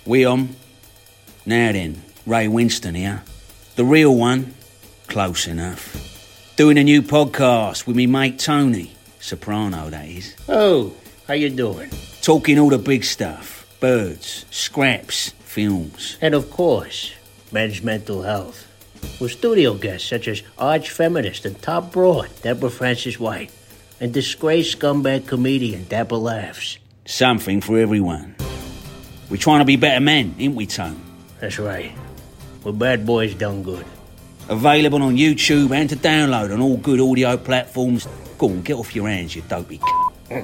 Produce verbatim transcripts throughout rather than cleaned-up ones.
We on? Now then, Ray Winston here. The real one, close enough. Doing a new podcast with me mate Tony, soprano that is. Oh, how you doing? Talking all the big stuff. Birds, scraps, films. And of course, men's mental health. With studio guests such as arch-feminist and top broad Deborah Francis-White and disgraced scumbag comedian Dapper Laughs. Something for everyone. We're trying to be better men, ain't we, Tone? That's right. We're bad boys done good. Available on YouTube and to download on all good audio platforms. Go on, get off your hands, you dopey c***.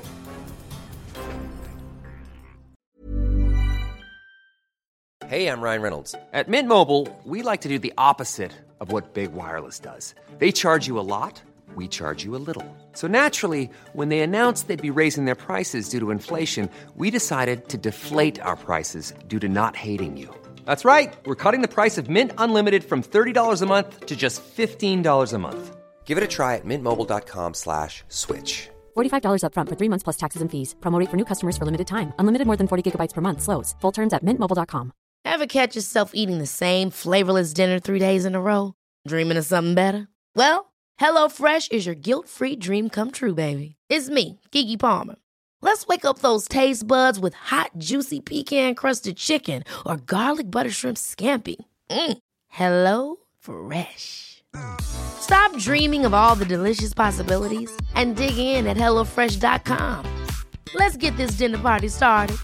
Hey, I'm Ryan Reynolds. At Mint Mobile, we like to do the opposite of what Big Wireless does. They charge you a lot, we charge you a little. So naturally, when they announced they'd be raising their prices due to inflation, we decided to deflate our prices due to not hating you. That's right. We're cutting the price of Mint Unlimited from thirty dollars a month to just fifteen dollars a month. Give it a try at mintmobile.com slash switch. forty-five dollars up front for three months plus taxes and fees. Promo rate for new customers for limited time. Unlimited more than forty gigabytes per month. Slows full terms at mint mobile dot com. Ever catch yourself eating the same flavorless dinner three days in a row? Dreaming of something better? Well, HelloFresh is your guilt-free dream come true, baby. It's me, Keke Palmer. Let's wake up those taste buds with hot, juicy pecan-crusted chicken or garlic butter shrimp scampi. Mm. Hello Fresh. Stop dreaming of all the delicious possibilities and dig in at hello fresh dot com. Let's get this dinner party started.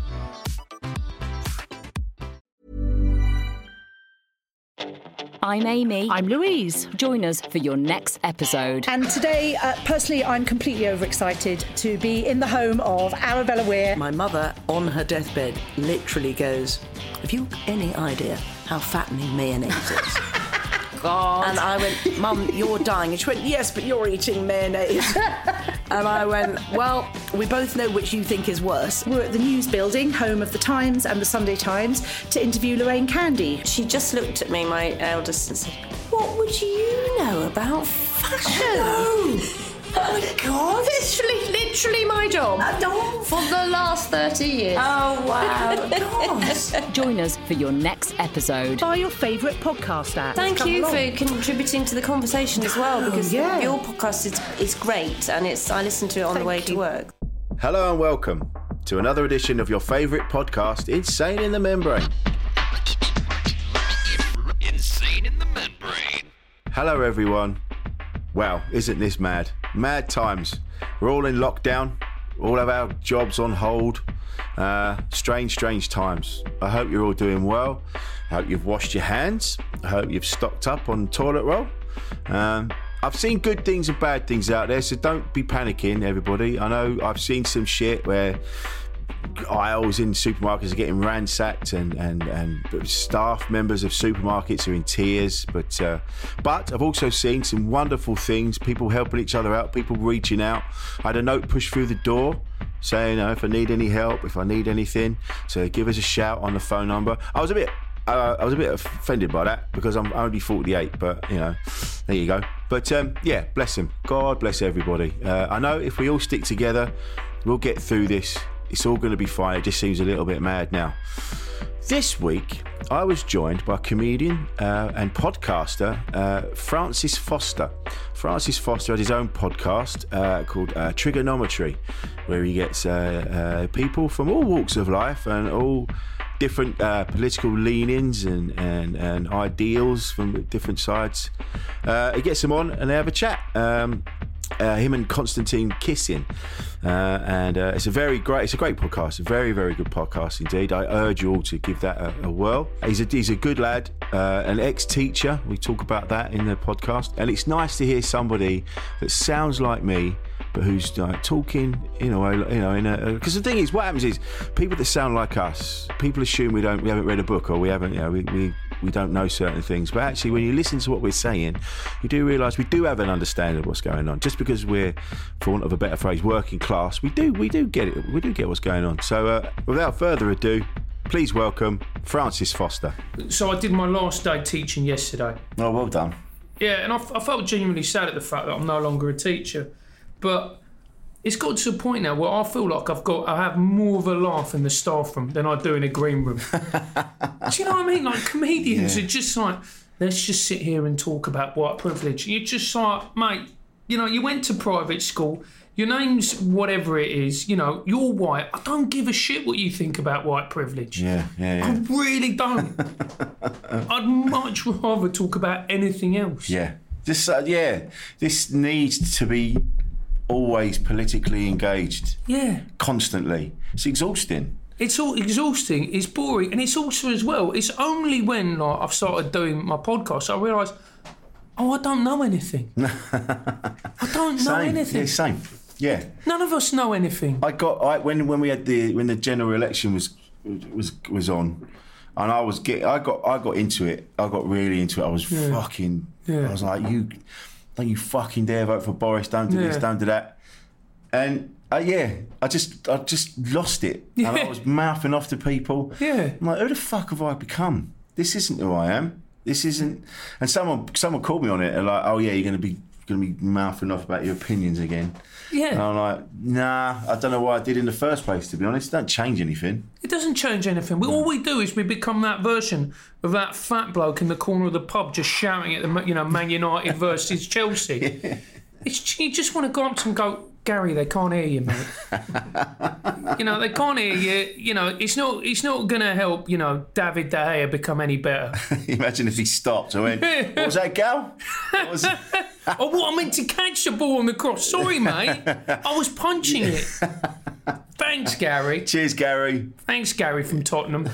I'm Amy. I'm Louise. Join us for your next episode. And today, uh, personally, I'm completely overexcited to be in the home of Arabella Weir. My mother, on her deathbed, literally goes, have you any idea how fattening mayonnaise is? God. And I went, Mum, you're dying. And she went, yes, but you're eating mayonnaise. And I went, well, we both know which you think is worse. We're at the News Building, home of the Times and the Sunday Times, to interview Lorraine Candy. She just looked at me, my eldest, and said, what would you know about fashion? Oh, oh my God. Literally, literally my job. I don't. For the last thirty years. Oh, wow. God. Join us for your next episode. Buy your favourite podcast app. Thank Come you along. for contributing to the conversation as well, because Oh, yeah. your podcast is, is great, and it's I listen to it on Thank the way you. to work. Hello and welcome to another edition of your favourite podcast, Insane in the Membrane. Insane in the Membrane. Hello everyone. Wow, isn't this mad? Mad times. We're all in lockdown. All of our jobs on hold. Uh, strange, strange times. I hope you're all doing well. I hope you've washed your hands. I hope you've stocked up on toilet roll. Um, I've seen good things and bad things out there, so don't be panicking, everybody. I know I've seen some shit where aisles in supermarkets are getting ransacked and, and, and staff members of supermarkets are in tears. But uh, but I've also seen some wonderful things, people helping each other out, people reaching out. I had a note pushed through the door saying, oh, if I need any help, if I need anything, so give us a shout on the phone number. I was a bit uh, I was a bit offended by that because I'm only forty-eight, but you know, there you go. But um, yeah, bless them. God bless everybody. Uh, I know if we all stick together, we'll get through this. It's all going to be fine. It just seems a little bit mad now. This week, I was joined by comedian uh, and podcaster uh, Francis Foster. Francis Foster had his own podcast uh, called uh, Trigonometry, where he gets uh, uh, people from all walks of life and all different uh, political leanings and, and, and ideals from different sides. Uh, he gets them on and they have a chat. Um, Uh, him and Constantine kissing, uh, and uh, it's a very great, it's a great podcast, a very, very good podcast indeed. I urge you all to give that a, a whirl. He's a he's a good lad, uh, an ex-teacher. We talk about that in the podcast, and it's nice to hear somebody that sounds like me, but who's like talking, you know, you know, in a because the thing is, what happens is people that sound like us, people assume we don't, we haven't read a book or we haven't, you know, we. we we don't know certain things, but actually when you listen to what we're saying, you do realise we do have an understanding of what's going on. Just because we're, for want of a better phrase, working class, we do we do get it, we do get what's going on. So uh, without further ado, please welcome Francis Foster. So I did my last day teaching yesterday. Oh, well done. Yeah, and I, I felt genuinely sad at the fact that I'm no longer a teacher, but it's got to a point now where I feel like I've got, I have more of a laugh in the staff room than I do in a green room. Do you know what I mean? Like comedians yeah. are just like, let's just sit here and talk about white privilege. You're just like, mate, you know, you went to private school, your name's whatever it is, you know, you're white. I don't give a shit what you think about white privilege. Yeah, yeah, yeah. I really don't. I'd much rather talk about anything else. Yeah. This, uh, yeah, this needs to be always politically engaged. Yeah. Constantly. It's exhausting. It's all exhausting, it's boring, and it's also as well, it's only when like, I've started doing my podcast I realise, oh, I don't know anything. I don't know same. anything. Yeah, same. Yeah. None of us know anything. I got I when when we had the when the general election was was was on, and I was get I got I got into it. I got really into it. I was yeah. fucking. Yeah. I was like, you don't you fucking dare vote for Boris. Don't do yeah. this. Don't do that. And uh, yeah, I just I just lost it. Yeah. And I was mouthing off to people. Yeah. I'm like, who the fuck have I become? This isn't who I am. This isn't. And someone someone called me on it and like, oh yeah, you're gonna be gonna be mouthing off about your opinions again. Yeah. And I'm like, nah, I don't know what I did in the first place, to be honest. It don't change anything. It doesn't change anything. We, all we do is we become that version of that fat bloke in the corner of the pub just shouting at the, you know, Man United versus Chelsea. Yeah. It's, you just want to go up to them and go, Gary, they can't hear you, mate. You know, they can't hear you. You know, it's not it's not going to help, you know, David De Gea become any better. Imagine if he stopped. I went, what was that, Gal? What was it? Oh, what, I meant to catch the ball on the cross. Sorry, mate. I was punching it. Thanks, Gary. Cheers, Gary. Thanks, Gary from Tottenham.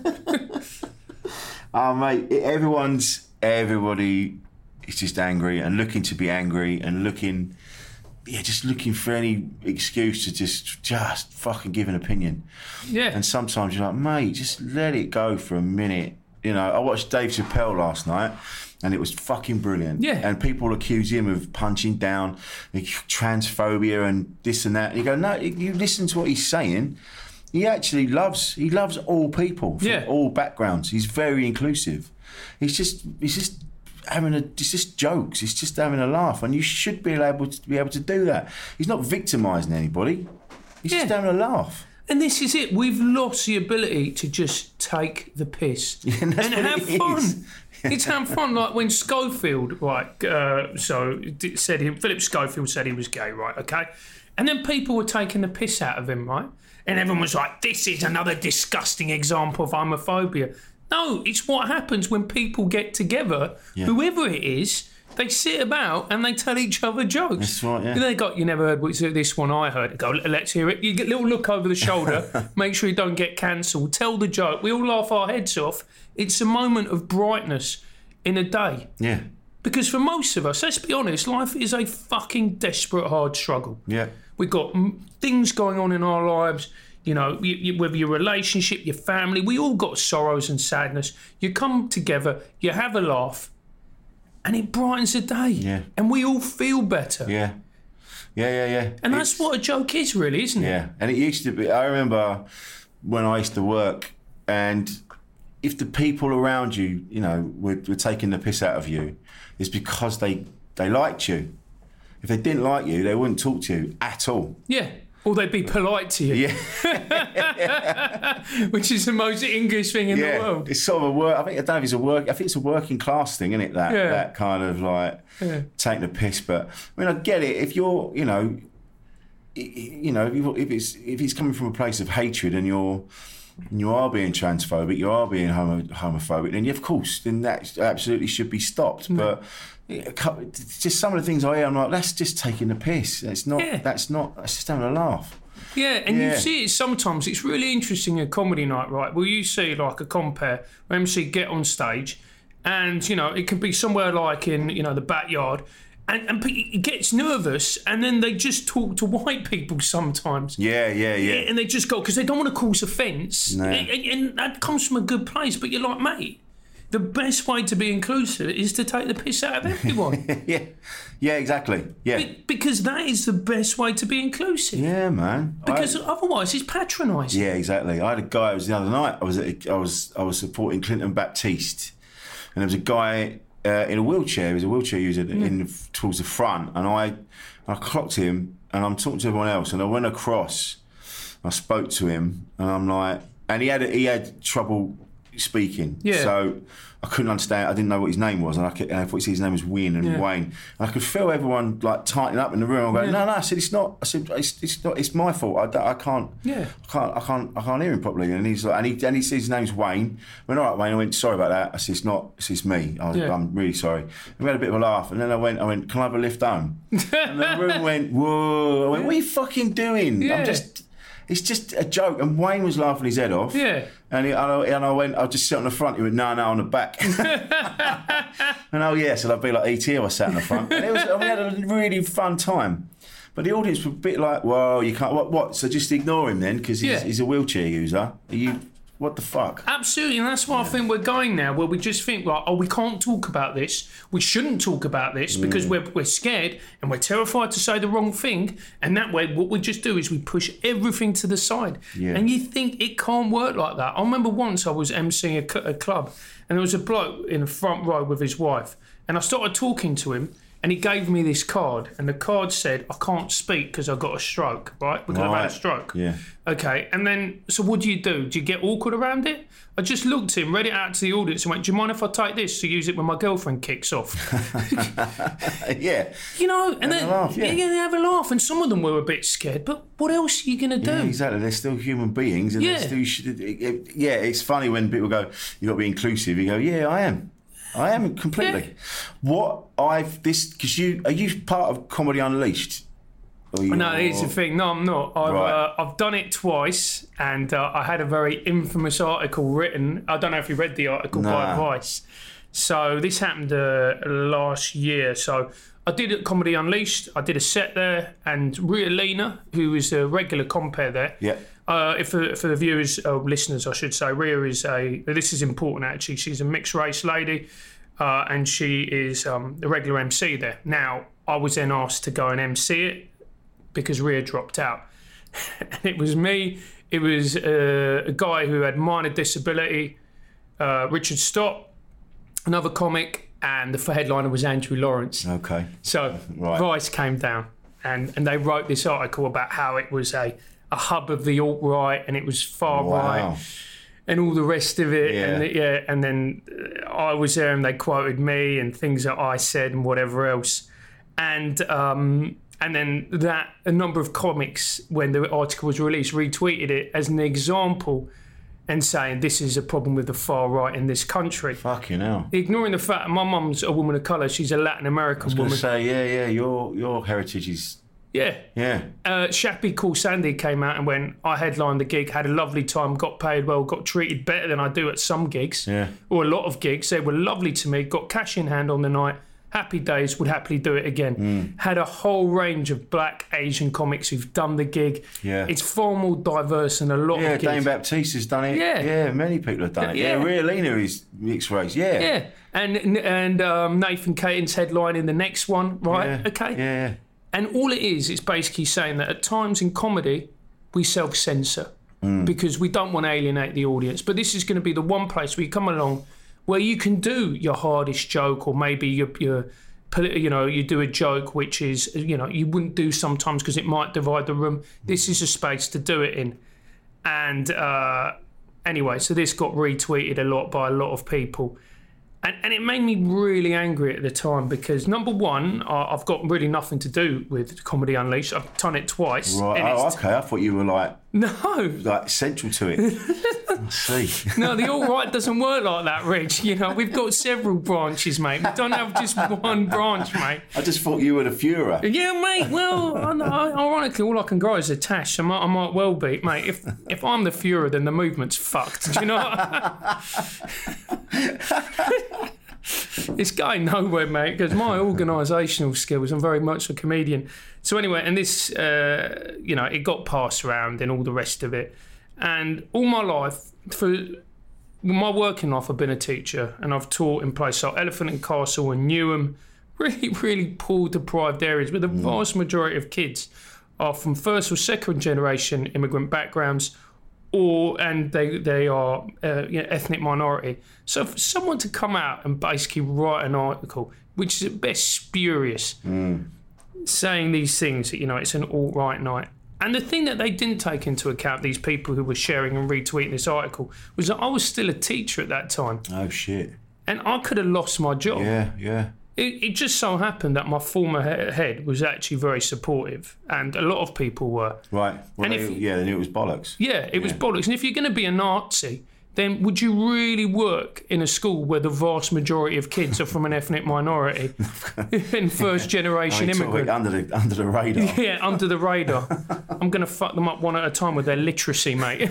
Oh, mate, everyone's, everybody is just angry and looking to be angry and looking, yeah, just looking for any excuse to just, just fucking give an opinion. Yeah. And sometimes you're like, mate, just let it go for a minute. You know, I watched Dave Chappelle last night. And it was fucking brilliant. Yeah. And people accuse him of punching down, transphobia and this and that. And you go, no, you listen to what he's saying. He actually loves, he loves all people from yeah. all backgrounds. He's very inclusive. He's just, he's just having a, it's just jokes. He's just having a laugh. And you should be able to be able to do that. He's not victimising anybody. He's yeah. just having a laugh. And this is it. We've lost the ability to just take the piss yeah, and, and have fun. Is. It's having fun, like when Schofield, right, uh, so said him, Philip Schofield said he was gay, right, okay? And then people were taking the piss out of him, right? And everyone was like, this is another disgusting example of homophobia. No, it's what happens when people get together, yeah. whoever it is, they sit about and they tell each other jokes. That's right, yeah. They got, you never heard what's this one I heard. Go, let's hear it. You get a little look over the shoulder, make sure you don't get cancelled, tell the joke. We all laugh our heads off. It's a moment of brightness in a day. Yeah. Because for most of us, let's be honest, life is a fucking desperate, hard struggle. Yeah. We've got m- things going on in our lives, you know, you, you, whether your relationship, your family, we all got sorrows and sadness. You come together, you have a laugh, and it brightens the day. Yeah. And we all feel better. Yeah. Yeah, yeah, yeah. And it's, that's what a joke is, really, isn't it? Yeah. And it used to be, I remember when I used to work, and if the people around you, you know, were, were taking the piss out of you, it's because they, they liked you. If they didn't like you, they wouldn't talk to you at all. Yeah. Or they'd be polite to you. Yeah. Which is the most English thing in yeah. the world. It's sort of a work, I think, I don't know if it's a work, I think it's a working class thing, isn't it? That, yeah. that kind of like yeah. taking the piss. But I mean, I get it. If you're, you know, you know, if it's, if it's coming from a place of hatred and you're, and you are being transphobic, you are being homo- homophobic, then of course, then that absolutely should be stopped. Mm. But it's just some of the things I hear, I'm like, that's just taking the piss. It's not. Yeah. That's not. That's just having a laugh. Yeah, and yeah. you see it sometimes. It's really interesting in a comedy night, right? Well, you see like a compare, where M C get on stage, and you know it can be somewhere like in you know the backyard. And, and he gets nervous, and then they just talk to white people sometimes. Yeah, yeah, yeah. And they just go, because they don't want to cause offence. No. And, and that comes from a good place. But you're like, mate, the best way to be inclusive is to take the piss out of everyone. yeah, yeah, exactly. Yeah, be- because that is the best way to be inclusive. Yeah, man. Because I, otherwise, it's patronising. Yeah, exactly. I had a guy. It was the other night. I was at, I was I was supporting Clinton Baptiste, and there was a guy. Uh, in a wheelchair, he was a wheelchair user mm. in towards the front, and I, I clocked him, and I'm talking to everyone else, and I went across, I spoke to him, and I'm like, and he had he had trouble speaking, Yeah. so I couldn't understand. I didn't know what his name was, and I, could, and I thought his name was Win and Yeah. Wayne. And I could feel everyone like tightening up in the room. I'm going, Yeah. no, no. I said it's not. I said it's, it's not. It's my fault. I, don't- I can't. Yeah. I can't. I can't. I can't hear him properly. And he's like, and he and he says his name's Wayne. I went, all right, Wayne. I went, sorry about that. I said it's not. It's, it's me. I was, Yeah. I'm really sorry. And we had a bit of a laugh, and then I went, I went, can I have a lift home? And the room went, whoa. I went, what are you fucking doing? Yeah. I'm just. It's just a joke. And Wayne was laughing his head off. Yeah. And, he, and, I, and I went, I'll just sit on the front. He went, no, no, on the back. And oh, yeah, so I'd be like E T if I sat on the front. And it was, we had a really fun time. But the audience were a bit like, well, you can't, what, what? So just ignore him then, because he's, Yeah. he's a wheelchair user. Are you, what the fuck? Absolutely, and that's why I think we're going now, where we just think, like, oh, we can't talk about this. We shouldn't talk about this because Mm. we're we're scared and we're terrified to say the wrong thing. And that way, what we just do is we push everything to the side. Yeah. And you think it can't work like that. I remember once I was emceeing a, cl- a club, and there was a bloke in the front row with his wife, and I started talking to him. And he gave me this card, and the card said, I can't speak because I've got a stroke, right? Because I've had Right. a stroke. Yeah. Okay, and then, so what do you do? Do you get awkward around it? I just looked at him, read it out to the audience, and went, do you mind if I take this to use it when my girlfriend kicks off? Yeah. You know, and Have then a laugh, yeah. they have a laugh, and some of them were a bit scared, but what else are you going to do? Yeah, exactly. They're still human beings, and Yeah. they're still. you should- it- it- Yeah, it's funny when people go, "You got to be inclusive." You go, "Yeah, I am. I am completely." What I've this because you are you part of Comedy Unleashed? Or you- No, here's the thing. No, I'm not. I've, Right. uh, I've done it twice, and uh, I had a very infamous article written. I don't know if you read the article by Nah. Vice. So this happened uh, last year. So I did it at Comedy Unleashed. I did a set there, and Rita Lena, who is a regular compere there. Yeah. Uh, if for, for the viewers or listeners, I should say, Rhea is a. This is important actually. She's a mixed race lady, uh, and she is um, a regular M C there. Now, I was then asked to go and M C it because Rhea dropped out. And it was me. It was uh, a guy who had minor disability, uh, Richard Stott, another comic, and the headliner was Andrew Lawrence. Okay. So Right. Vice came down, and, and they wrote this article about how it was a, a hub of the alt-right, and it was far Wow. right, and all the rest of it. Yeah. And yeah, and then uh, I was there, and they quoted me and things that I said and whatever else, and um, and then that a number of comics, when the article was released, retweeted it as an example, and saying this is a problem with the far right in this country. Fucking hell. Ignoring the fact my mum's a woman of colour, she's a Latin American I was going woman. to say, yeah, yeah, your your heritage is. Yeah. Yeah. Uh, Shappy Cool Sandy came out and went, I headlined the gig, had a lovely time, got paid well, got treated better than I do at some gigs, Yeah. or a lot of gigs. They were lovely to me, got cash in hand on the night, happy days, would happily do it again. Mm. Had a whole range of black, Asian comics who've done the gig. Yeah. It's far more diverse than a lot Yeah, of gigs. Dane Baptiste has done it. Yeah. Yeah, many people have done it. Yeah. Yeah, Rhea Lena is mixed race. Yeah. Yeah, and and um, Nathan Caton's headlining the next one, right? Yeah. Okay. Yeah. And all it is, it's basically saying that at times in comedy, we self-censor Mm. because we don't want to alienate the audience. But this is going to be the one place where you come along where you can do your hardest joke, or maybe your, your poli- you know, you do a joke which is, you know, you wouldn't do sometimes because it might divide the room. This is a space to do it in. And uh, anyway, so this got retweeted a lot by a lot of people. And, and it made me really angry at the time because, number one, I, I've got really nothing to do with Comedy Unleashed. I've done it twice. Right. and Oh, it's- okay. I thought you were like No. like central to it. I see. No, the alt-right doesn't work like that, Rich. You know, we've got several branches, mate. We don't have just one branch, mate. I just thought you were the Führer. Yeah, mate. Well, I know, ironically, all I can grow is a tash. I might, I might well be, mate. If if I'm the Führer, then the movement's fucked. Do you know? It's going nowhere, mate, because my organisational skills, I'm very much a comedian. So anyway, and this, uh, you know, it got passed around and all the rest of it. And all my life, for my working life, I've been a teacher, and I've taught in places like Elephant and Castle and Newham, really, really poor, deprived areas, where the vast majority of kids are from first or second generation immigrant backgrounds, or and they they are uh, you know, ethnic minority. So for someone to come out and basically write an article, which is at best spurious, Mm. saying these things that, you know, it's an alt-right night. And the thing that they didn't take into account, these people who were sharing and retweeting this article, was that I was still a teacher at that time. Oh, shit. And I could have lost my job. Yeah, yeah. It, it just so happened that my former he- head was actually very supportive, and a lot of people were. Right. Well, And they, if- yeah, they knew it was bollocks. Yeah, it was bollocks. And if you're going to be a Nazi, then would you really work in a school where the vast majority of kids are from an ethnic minority and first generation I mean, sort of immigrant? under the under the radar. Yeah, under the radar. I'm going to fuck them up one at a time with their literacy, mate.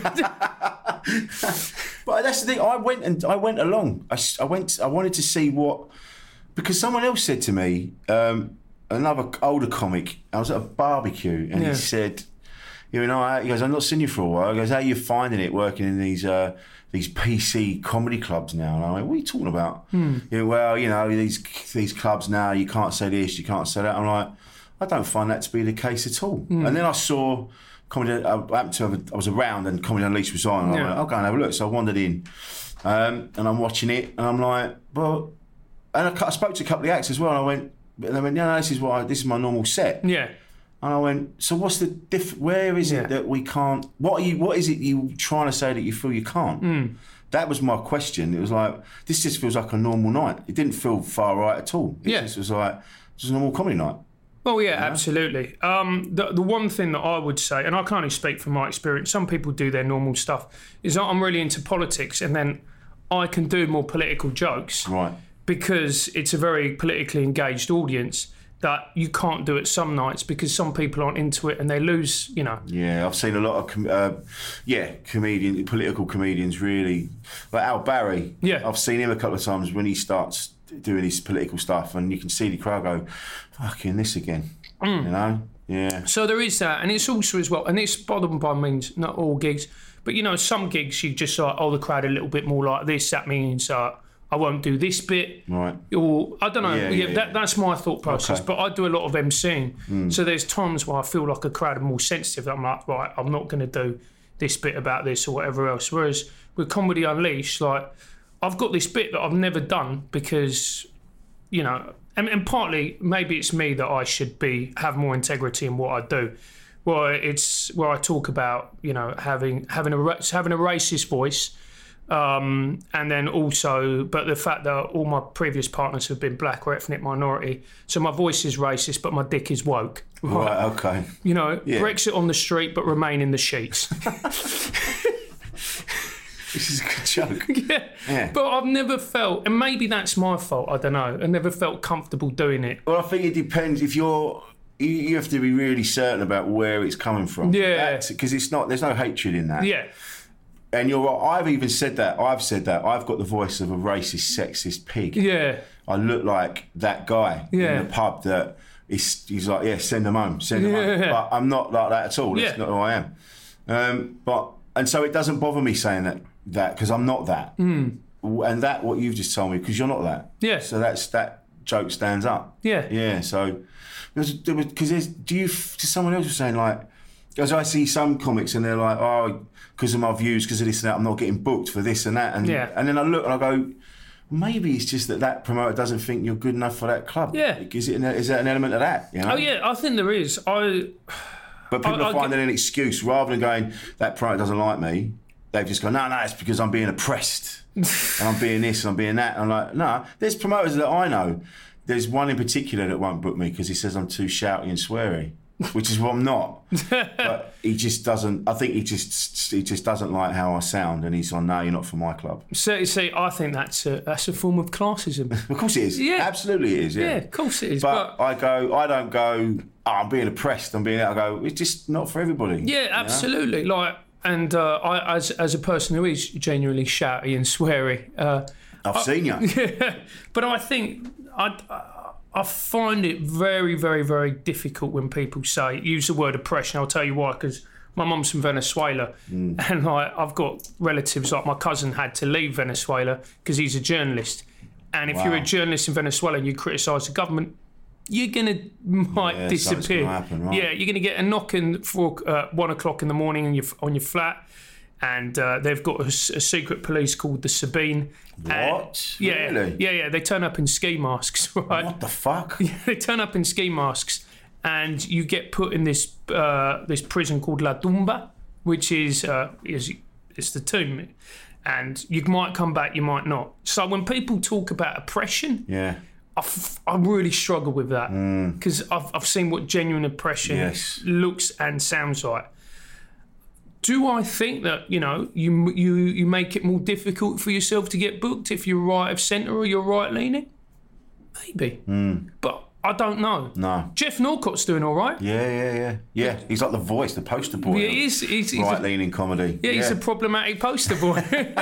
But that's the thing. I went and I went along. I, s- I went. I wanted to see what, because someone else said to me, um, another older comic. I was at a barbecue and Yeah. he said, "You know," I- he goes, "I've not seen you for a while." He goes, "How are you finding it working in these uh, these P C comedy clubs now?" And I went, "What are you talking about?" Hmm. You know, well, you know, these these clubs now, you can't say this, you can't say that. I'm like, I don't find that to be the case at all. Hmm. And then I saw comedy. I happened to have a, I was around and Comedy Unleashed was on. And I Yeah. went, I'll go and have a look. So I wandered in, um, and I'm watching it, and I'm like, well, and I, cu- I spoke to a couple of acts as well. And I went, and they went, no, no, this is what I, this is my normal set. Yeah. And I went, so what's the diff? Where is Yeah. it that we can't? What are you? What is it you trying to say that you feel you can't? Mm. That was my question. It was like, this just feels like a normal night. It didn't feel far right at all. It Yeah. just was like, it's a normal comedy night. Oh yeah, absolutely. Um, the the one thing that I would say, and I can only speak from my experience, some people do their normal stuff, is that I'm really into politics, and then I can do more political jokes, right? Because it's a very politically engaged audience that you can't do it some nights because some people aren't into it and they lose, you know. Yeah, I've seen a lot of, com- uh, yeah, comedian, political comedians really, like Al Barry. Yeah, I've seen him a couple of times when he starts doing his political stuff, and you can see the crowd go, "Fucking this again," Mm. you know. Yeah. So there is that, and it's also as well, and it's bottom by means not all gigs, but you know some gigs you just like, oh, the crowd a little bit more like this. That means uh, I won't do this bit, right? Or I don't know. Yeah, Yeah, yeah, that, yeah. that's my thought process. Okay. But I do a lot of emceeing, Mm. so there's times where I feel like a crowd are more sensitive. I'm like, right, I'm not going to do this bit about this or whatever else. Whereas with Comedy Unleashed, like I've got this bit that I've never done because, you know, and, and partly maybe it's me that I should be have more integrity in what I do. Well, it's where I talk about, you know, having having a ra- having a racist voice, um, and then also, but the fact that all my previous partners have been black or ethnic minority, so my voice is racist, but my dick is woke. Right. Okay. You know, Yeah. Brexit on the street, but remain in the sheets. This is a good joke. yeah. Yeah. But I've never felt, and maybe that's my fault. I don't know. I never felt comfortable doing it. Well, I think it depends. If you're, you, you have to be really certain about where it's coming from. Yeah. Because it's not. There's no hatred in that. Yeah. And you're right. I've even said that. I've said that. I've got the voice of a racist, sexist pig. Yeah. I look like that guy Yeah. in the pub that is, he's like, yeah, send them home, send them home. Yeah. But I'm not like that at all. That's Yeah. not who I am. Um, but and so it doesn't bother me saying that that because I'm not that. Mm. And that what you've just told me because you're not that. Yeah. So that's that joke stands up. Yeah. Yeah. So because there's do you because someone else was saying like as I see some comics and they're like oh because of my views because of this and that I'm not getting booked for this and that and Yeah. and then I look and I go maybe it's just that that promoter doesn't think you're good enough for that club. Yeah. Is it an, is that an element of that? You know? Oh yeah, I think there is. I. But people I- are I finding get- an excuse rather than going that promoter doesn't like me. They've just gone no no it's because I'm being oppressed and I'm being this and I'm being that. And I'm like no. There's promoters that I know. There's one in particular that won't book me because he says I'm too shouty and sweary, which is what I'm not. But he just doesn't. I think he just he just doesn't like how I sound, and he's on. No, you're not for my club. So, see, I think that's a that's a form of classism. Of course it is. Yeah. Absolutely it is. Yeah. Yeah, of course it is. But, I go. I don't go. Oh, I'm being oppressed. I'm being. I go. It's just not for everybody. Yeah, you know? absolutely. Like, and uh, I, as as a person who is genuinely shouty and sweary, uh, I've I, seen you. Yeah, but I think I. I find it very, very, very difficult when people say use the word oppression. I'll tell you why, because my mum's from Venezuela, Mm. and like I've got relatives like my cousin had to leave Venezuela because he's a journalist. And if Wow. you're a journalist in Venezuela and you criticise the government, you're gonna might Yeah, something's disappear. gonna happen, right. Yeah, you're gonna get a knock in for uh, one o'clock in the morning on your on your flat. And uh, they've got a, s- a secret police called the Sabine. What? And, yeah, Really? yeah, yeah. They turn up in ski masks, right? What the fuck? Yeah, they turn up in ski masks, and you get put in this uh, this prison called La Tumba, which is uh, is it's the tomb, and you might come back, you might not. So when people talk about oppression, yeah, I, f- I really struggle with that because mm. I've I've seen what genuine oppression yes. looks and sounds like. Do I think that, you know, you you you make it more difficult for yourself to get booked if you're right of centre or you're right leaning? Maybe. Mm. But I don't know. No. Jeff Norcott's doing all right. Yeah, yeah, yeah. Yeah, he's like the voice, the poster boy. Yeah, he is. He's, he's right-leaning comedy. Yeah, he's yeah. a problematic poster boy.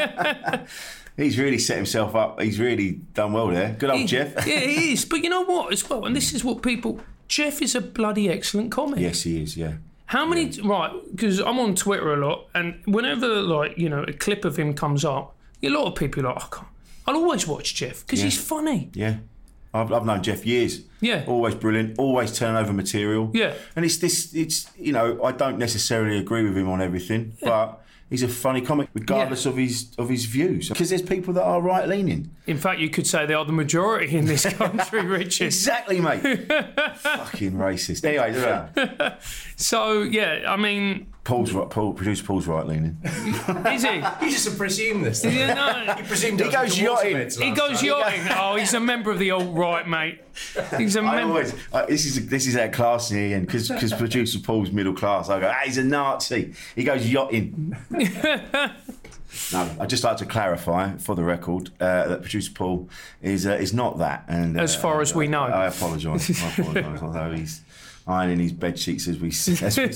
He's really set himself up. He's really done well there. Good old he, Jeff. Yeah, he is. But you know what as well, and this is what people... Jeff is a bloody excellent comic. Yes, he is, yeah. How many... Yeah. Right, because I'm on Twitter a lot, and whenever, like, you know, a clip of him comes up, a lot of people are like, I can't... I'll always watch Jeff, because yeah. he's funny. Yeah. I've, I've known Jeff years. Yeah. Always brilliant, always turn over material. Yeah. And it's this, it's, you know, I don't necessarily agree with him on everything, yeah. but he's a funny comic regardless yeah. of his of his views. Because there's people that are right-leaning. In fact, you could say they are the majority in this country, Richard. Exactly, mate. Fucking racist. Anyway, yeah. So, yeah, I mean... Paul's right. Paul, producer Paul's right-leaning. Is he? You just presume this. Yeah, no. He presumed he goes yachting. He goes yachting. Oh, he's a member of the alt-right, mate. He's a member. Always, uh, this is this is our class here, and because because producer Paul's middle class, I go, ah, he's a Nazi. He goes yachting. No, I'd just like to clarify, for the record, uh, that producer Paul is uh, is not that. And uh, as far as we know, I, I apologise. I apologise. Although he's ironing his bed sheets as we as we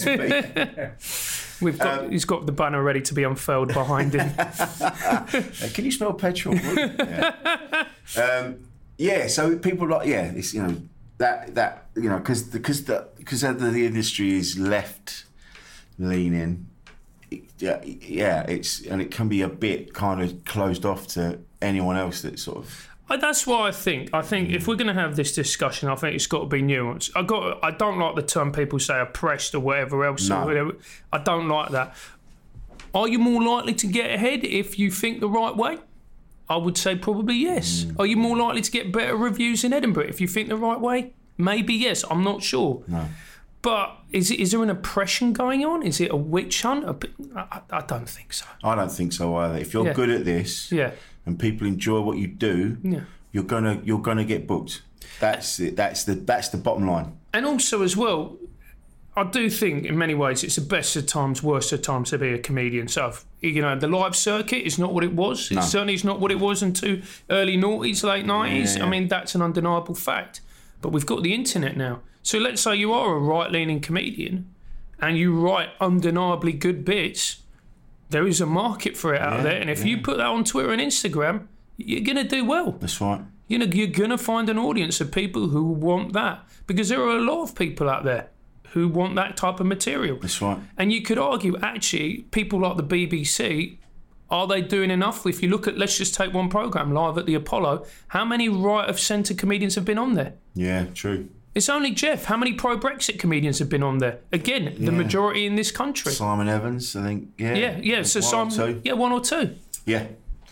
speak. We've got um, he's got the banner ready to be unfurled behind him. uh, can you smell petrol? yeah. Um, yeah. So people like yeah, it's you know that that you know because because the because the, the industry is left leaning. Yeah, yeah, it's and it can be a bit kind of closed off to anyone else that sort of. That's why I think. I think if we're going to have this discussion, I think it's got to be nuanced. I got. I don't like the term people say oppressed or whatever else. No. Or whatever. I don't like that. Are you more likely to get ahead if you think the right way? I would say probably yes. Mm. Are you more likely to get better reviews in Edinburgh if you think the right way? Maybe yes. I'm not sure. No. But is is there an oppression going on? Is it a witch hunt? I, I don't think so. I don't think so either. If you're yeah. good at this, yeah. and people enjoy what you do, yeah. you're gonna you're gonna get booked. That's it. That's the that's the bottom line. And also as well, I do think in many ways it's the best of times, worst of times to be a comedian. So if, you know, the live circuit is not what it was. No. It certainly is not what it was into early noughties, late nineties. Yeah, yeah. I mean, that's an undeniable fact. But we've got the internet now. So let's say you are a right-leaning comedian and you write undeniably good bits. There is a market for it out yeah, there. And if yeah. you put that on Twitter and Instagram, you're going to do well. That's right. You know, you're going to find an audience of people who want that. Because there are a lot of people out there who want that type of material. That's right. And you could argue, actually, people like the B B C, are they doing enough? If you look at, let's just take one programme, Live at the Apollo, how many right-of-centre comedians have been on there? Yeah, true. It's only Jeff. How many pro-Brexit comedians have been on there? Again, yeah. the majority in this country. Simon Evans, I think. Yeah, yeah, yeah. So one Simon, yeah, one or two. Yeah,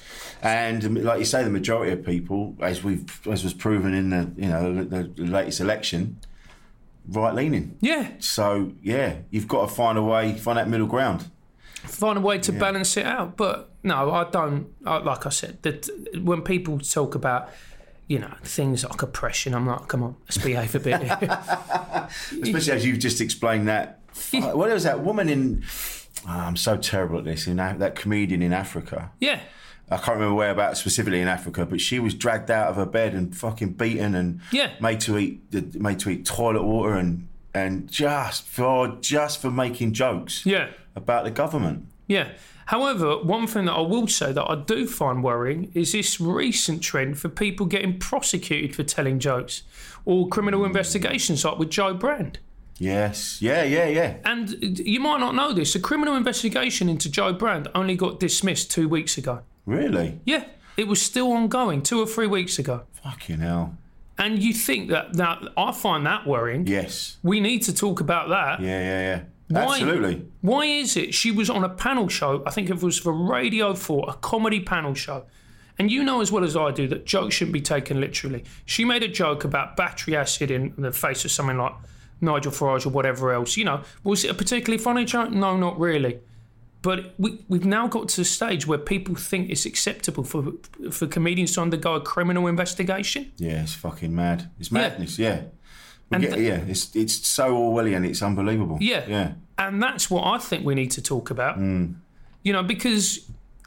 and like you say, the majority of people, as we've as was proven in the you know the, the latest election, right leaning. Yeah. So yeah, you've got to find a way, find that middle ground. Find a way to yeah. balance it out. But no, I don't. I, like I said, that when people talk about, you know, things like oppression, I'm like, come on, let's behave a bit. Especially as you've just explained that. What was that woman in? Oh, I'm so terrible at this. In that comedian in Africa. Yeah. I can't remember whereabouts specifically in Africa, but she was dragged out of her bed and fucking beaten and yeah. made to eat made to eat toilet water and and just for just for making jokes. Yeah. About the government. Yeah. However, one thing that I will say that I do find worrying is this recent trend for people getting prosecuted for telling jokes or criminal investigations, like with Joe Brand. Yes. Yeah, yeah, yeah. And you might not know this. A criminal investigation into Joe Brand only got dismissed two weeks ago. Really? Yeah. It was still ongoing two or three weeks ago. Fucking hell. And you think that, that I find that worrying. Yes. We need to talk about that. Yeah, yeah, yeah. Why, Absolutely. Why is it she was on a panel show, I think it was for Radio four, a comedy panel show. And you know as well as I do that jokes shouldn't be taken literally. She made a joke about battery acid in the face of something like Nigel Farage or whatever else. You know, was it a particularly funny joke? No, not really. But we, we've now got to the stage where people think it's acceptable for for comedians to undergo a criminal investigation. Yeah, it's fucking mad. It's madness, yeah. yeah. And get, th- yeah, it's it's so Orwellian, it's unbelievable. Yeah. Yeah. And that's what I think we need to talk about. Mm. You know, because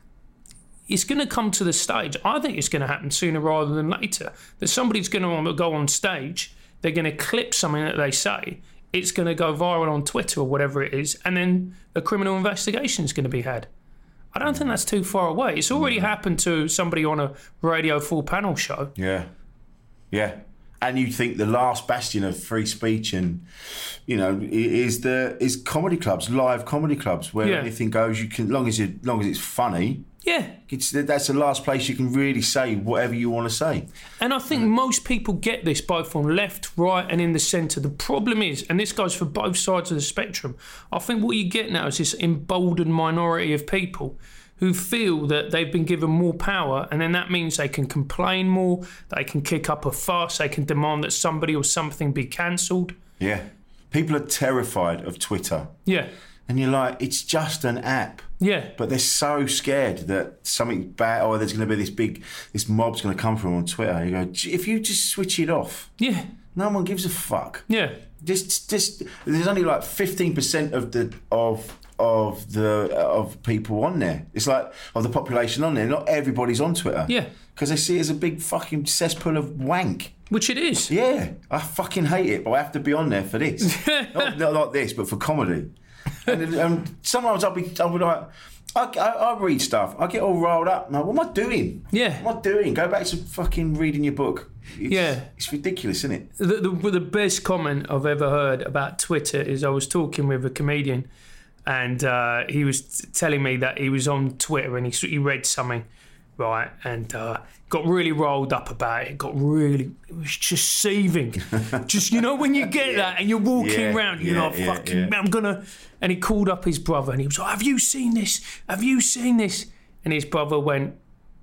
it's going to come to the stage, I think it's going to happen sooner rather than later, that somebody's going to go on stage, they're going to clip something that they say, it's going to go viral on Twitter or whatever it is, and then a criminal investigation is going to be had. I don't think that's too far away. It's already happened to somebody on a Radio four panel show. Yeah. Yeah. And you think the last bastion of free speech and, you know, is the is comedy clubs, live comedy clubs, where Yeah. anything goes. You can, long as you, long as it's funny. Yeah, it's that's the last place you can really say whatever you want to say. And I think most people get this both on left, right, and in the centre. The problem is, and this goes for both sides of the spectrum, I think what you get now is this emboldened minority of people who feel that they've been given more power, and then that means they can complain more, they can kick up a fuss, they can demand that somebody or something be cancelled. Yeah. People are terrified of Twitter. Yeah. And you're like, it's just an app. Yeah. But they're so scared that something bad, or there's going to be this big, this mob's going to come from on Twitter. You go, if you just switch it off. Yeah. No one gives a fuck. Yeah. Just, just, there's only like fifteen percent of the, of, of the, of people on there. It's like, of the population on there. Not everybody's on Twitter. Yeah. Because they see it as a big fucking cesspool of wank. Which it is. Yeah. I fucking hate it, but I have to be on there for this. not, not like this, but for comedy. And um, sometimes I'll be, I'll be like, I, I, I read stuff, I get all rolled up. I'm like, what am I doing? Yeah. What am I doing? Go back to fucking reading your book. It's, yeah. It's ridiculous, isn't it? The, the, the best comment I've ever heard about Twitter is I was talking with a comedian and uh, he was t- telling me that he was on Twitter and he, he read something, right, and uh, got really rolled up about it. Got really, it was just seething. Just, you know, when you get yeah. that and you're walking yeah, around, you're yeah, like, yeah, fucking, yeah. I'm gonna. And he called up his brother and he was like, have you seen this? Have you seen this? And his brother went,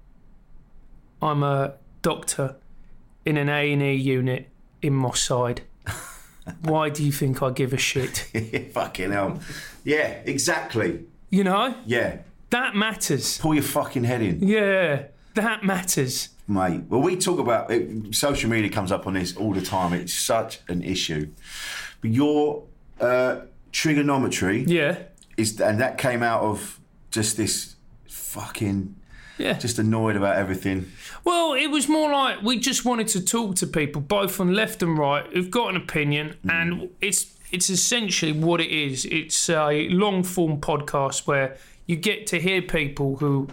I'm a doctor in an A and E unit in Moss Side. Why do you think I give a shit? Fucking hell. Yeah, exactly. You know? Yeah. That matters. Pull your fucking head in. Yeah, that matters. Mate, well, we talk about it, social media comes up on this all the time. It's such an issue. But your uh, trigonometry, yeah, is, and that came out of just this fucking, yeah, just annoyed about everything. Well, it was more like we just wanted to talk to people, both on left and right, who've got an opinion, mm. and it's it's essentially what it is. It's a long form podcast where you get to hear people who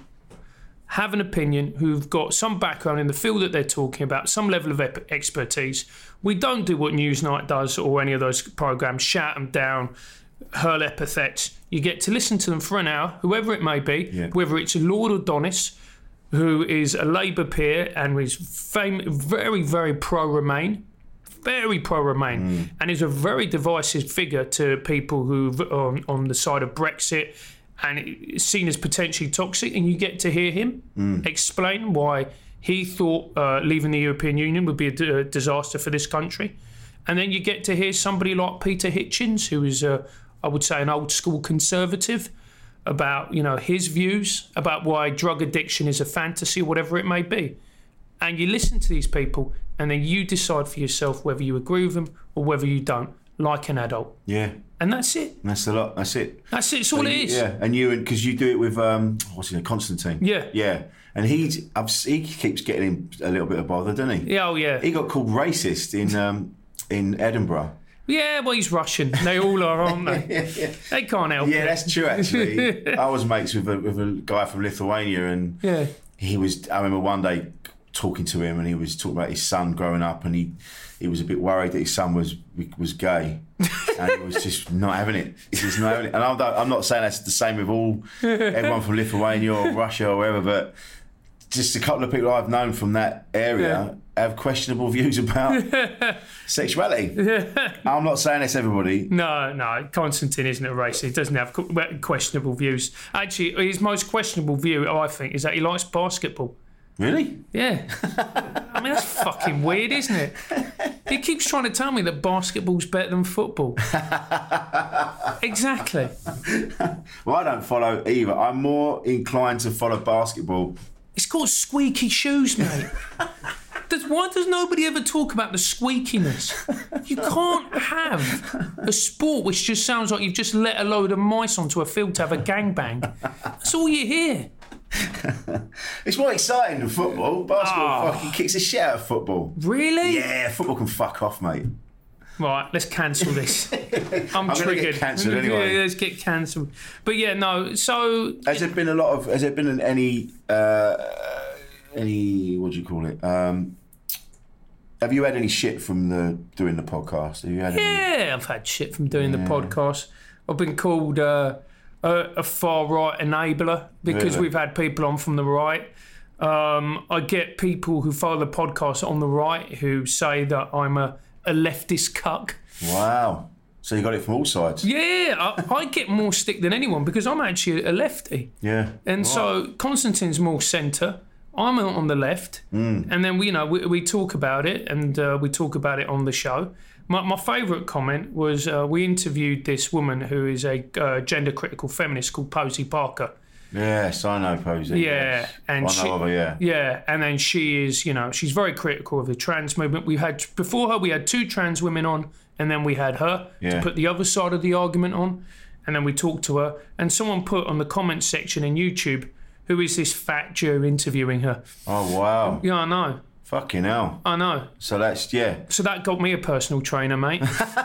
have an opinion, who've got some background in the field that they're talking about, some level of ep- expertise. We don't do what Newsnight does or any of those programs, shout them down, hurl epithets. You get to listen to them for an hour, whoever it may be, yeah. whether it's Lord Adonis, who is a Labour peer and is fam- very, very pro-Remain, very pro-Remain, mm. and is a very divisive figure to people who are on, on the side of Brexit, and it's seen as potentially toxic, and you get to hear him mm. explain why he thought uh, leaving the European Union would be a, d- a disaster for this country. And then you get to hear somebody like Peter Hitchens, who is, uh, I would say, an old-school conservative, about, you know, his views about why drug addiction is a fantasy, whatever it may be. And you listen to these people, and then you decide for yourself whether you agree with them or whether you don't, like an adult. Yeah. And that's it. That's a lot. That's it. That's it. It's all and it you, is. Yeah, and you, and because you do it with um, what's his name, Constantine. Yeah, yeah, and he's I've, he keeps getting in a little bit of bother, doesn't he? Yeah, oh yeah. He got called racist in um, in Edinburgh. Yeah, well, he's Russian. They all are, aren't they? yeah, yeah. They can't help yeah, it. Yeah, that's true. Actually, I was mates with a, with a guy from Lithuania, and yeah, he was. I remember one day talking to him, and he was talking about his son growing up, and he he was a bit worried that his son was was gay. And he was just not having it. He's just not having it. And I'm not, I'm not saying that's the same with all everyone from Lithuania or Russia or wherever, but just a couple of people I've known from that area yeah. have questionable views about sexuality. I'm not saying that's everybody. No, no, Constantine isn't a racist. He doesn't have questionable views. Actually, his most questionable view, I think, is that he likes basketball. Really? Yeah. I mean, that's fucking weird, isn't it? He keeps trying to tell me that basketball's better than football. Exactly. Well, I don't follow either. I'm more inclined to follow basketball. It's called squeaky shoes, mate. Does, why does nobody ever talk about the squeakiness? You can't have a sport which just sounds like you've just let a load of mice onto a field to have a gangbang. That's all you hear. It's more exciting than football. Basketball Oh. fucking kicks the shit out of football. Really? Yeah, football can fuck off, mate. Right, let's cancel this. I'm, I'm gonna triggered. get cancelled anyway. Yeah, let's get cancelled. But yeah, no. So has there been a lot of? Has there been any? Uh, any? What do you call it? Um, have you had any shit from the doing the podcast? Have you had? Yeah, any? I've had shit from doing Yeah. the podcast. I've been called uh, a, a far right enabler because Really? we've had people on from the right. Um, I get people who follow the podcast on the right who say that I'm a, a leftist cuck. Wow. So you got it from all sides. Yeah, I, I get more stick than anyone because I'm actually a lefty. Yeah. And Right. so Constantine's more centre. I'm on the left, Mm. and then we, you know, we, we talk about it, and uh, we talk about it on the show. My, my favourite comment was uh, we interviewed this woman who is a uh, gender critical feminist called Posey Parker. Yes, I know Posey. Yeah, yes. and I she, know of her, yeah. yeah, and then she is, you know, she's very critical of the trans movement. We had before her, we had two trans women on, and then we had her Yeah. to put the other side of the argument on, and then we talked to her, and someone put on the comment section in YouTube, who is this fat Jew interviewing her? Oh wow. Yeah, I know. Fucking hell. I know. So that's yeah. So that got me a personal trainer, mate.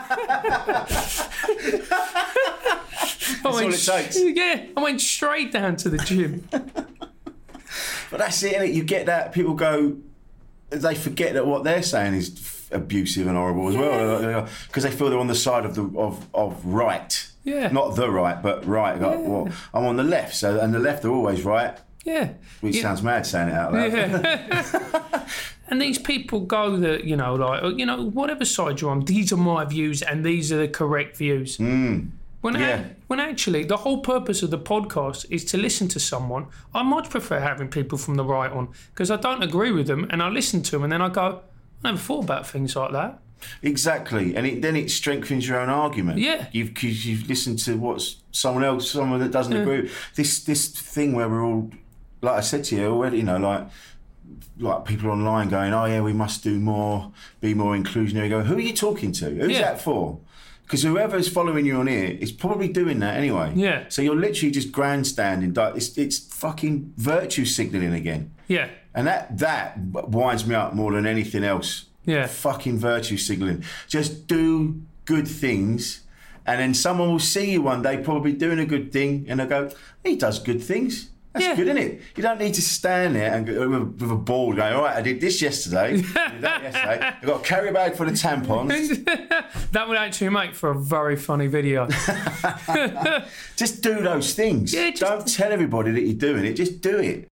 That's all it takes. Yeah, I went straight down to the gym. But that's it, innit? You get that. People go, they forget that what they're saying is f- abusive and horrible as well, because they feel they're on the side of the of, of right. Yeah. Not the right, but right. Like, well, I'm on the left, so and the left are always right. Yeah. Which Yeah. sounds mad saying it out loud. Yeah. And these people go that, you know, like, you know, whatever side you're on, these are my views and these are the correct views. Mm. When, Yeah. a- when actually the whole purpose of the podcast is to listen to someone. I much prefer having people from the right on because I don't agree with them and I listen to them and then I go, I never thought about things like that. Exactly, and it, then it strengthens your own argument. Yeah. you've cause you've listened to what someone else, someone that doesn't Yeah. agree with. This this thing where we're all, like I said to you already, you know, like like people online going, oh yeah, we must do more, be more inclusionary. Go, who are you talking to? Who's Yeah. that for? Because whoever's following you on here is probably doing that anyway. Yeah. So you're literally just grandstanding. like, It's it's fucking virtue signalling again. Yeah. And that that winds me up more than anything else. Yeah. Fucking virtue signalling. Just do good things, and then someone will see you one day probably doing a good thing, and they'll go, he does good things. That's Yeah. good, isn't it? You don't need to stand there and go with, a- with a ball going, all right, I did this yesterday. I did that yesterday. I've got a carry bag for the tampons. That would actually make for a very funny video. Just do those things. Yeah, just- Don't tell everybody that you're doing it. Just do it.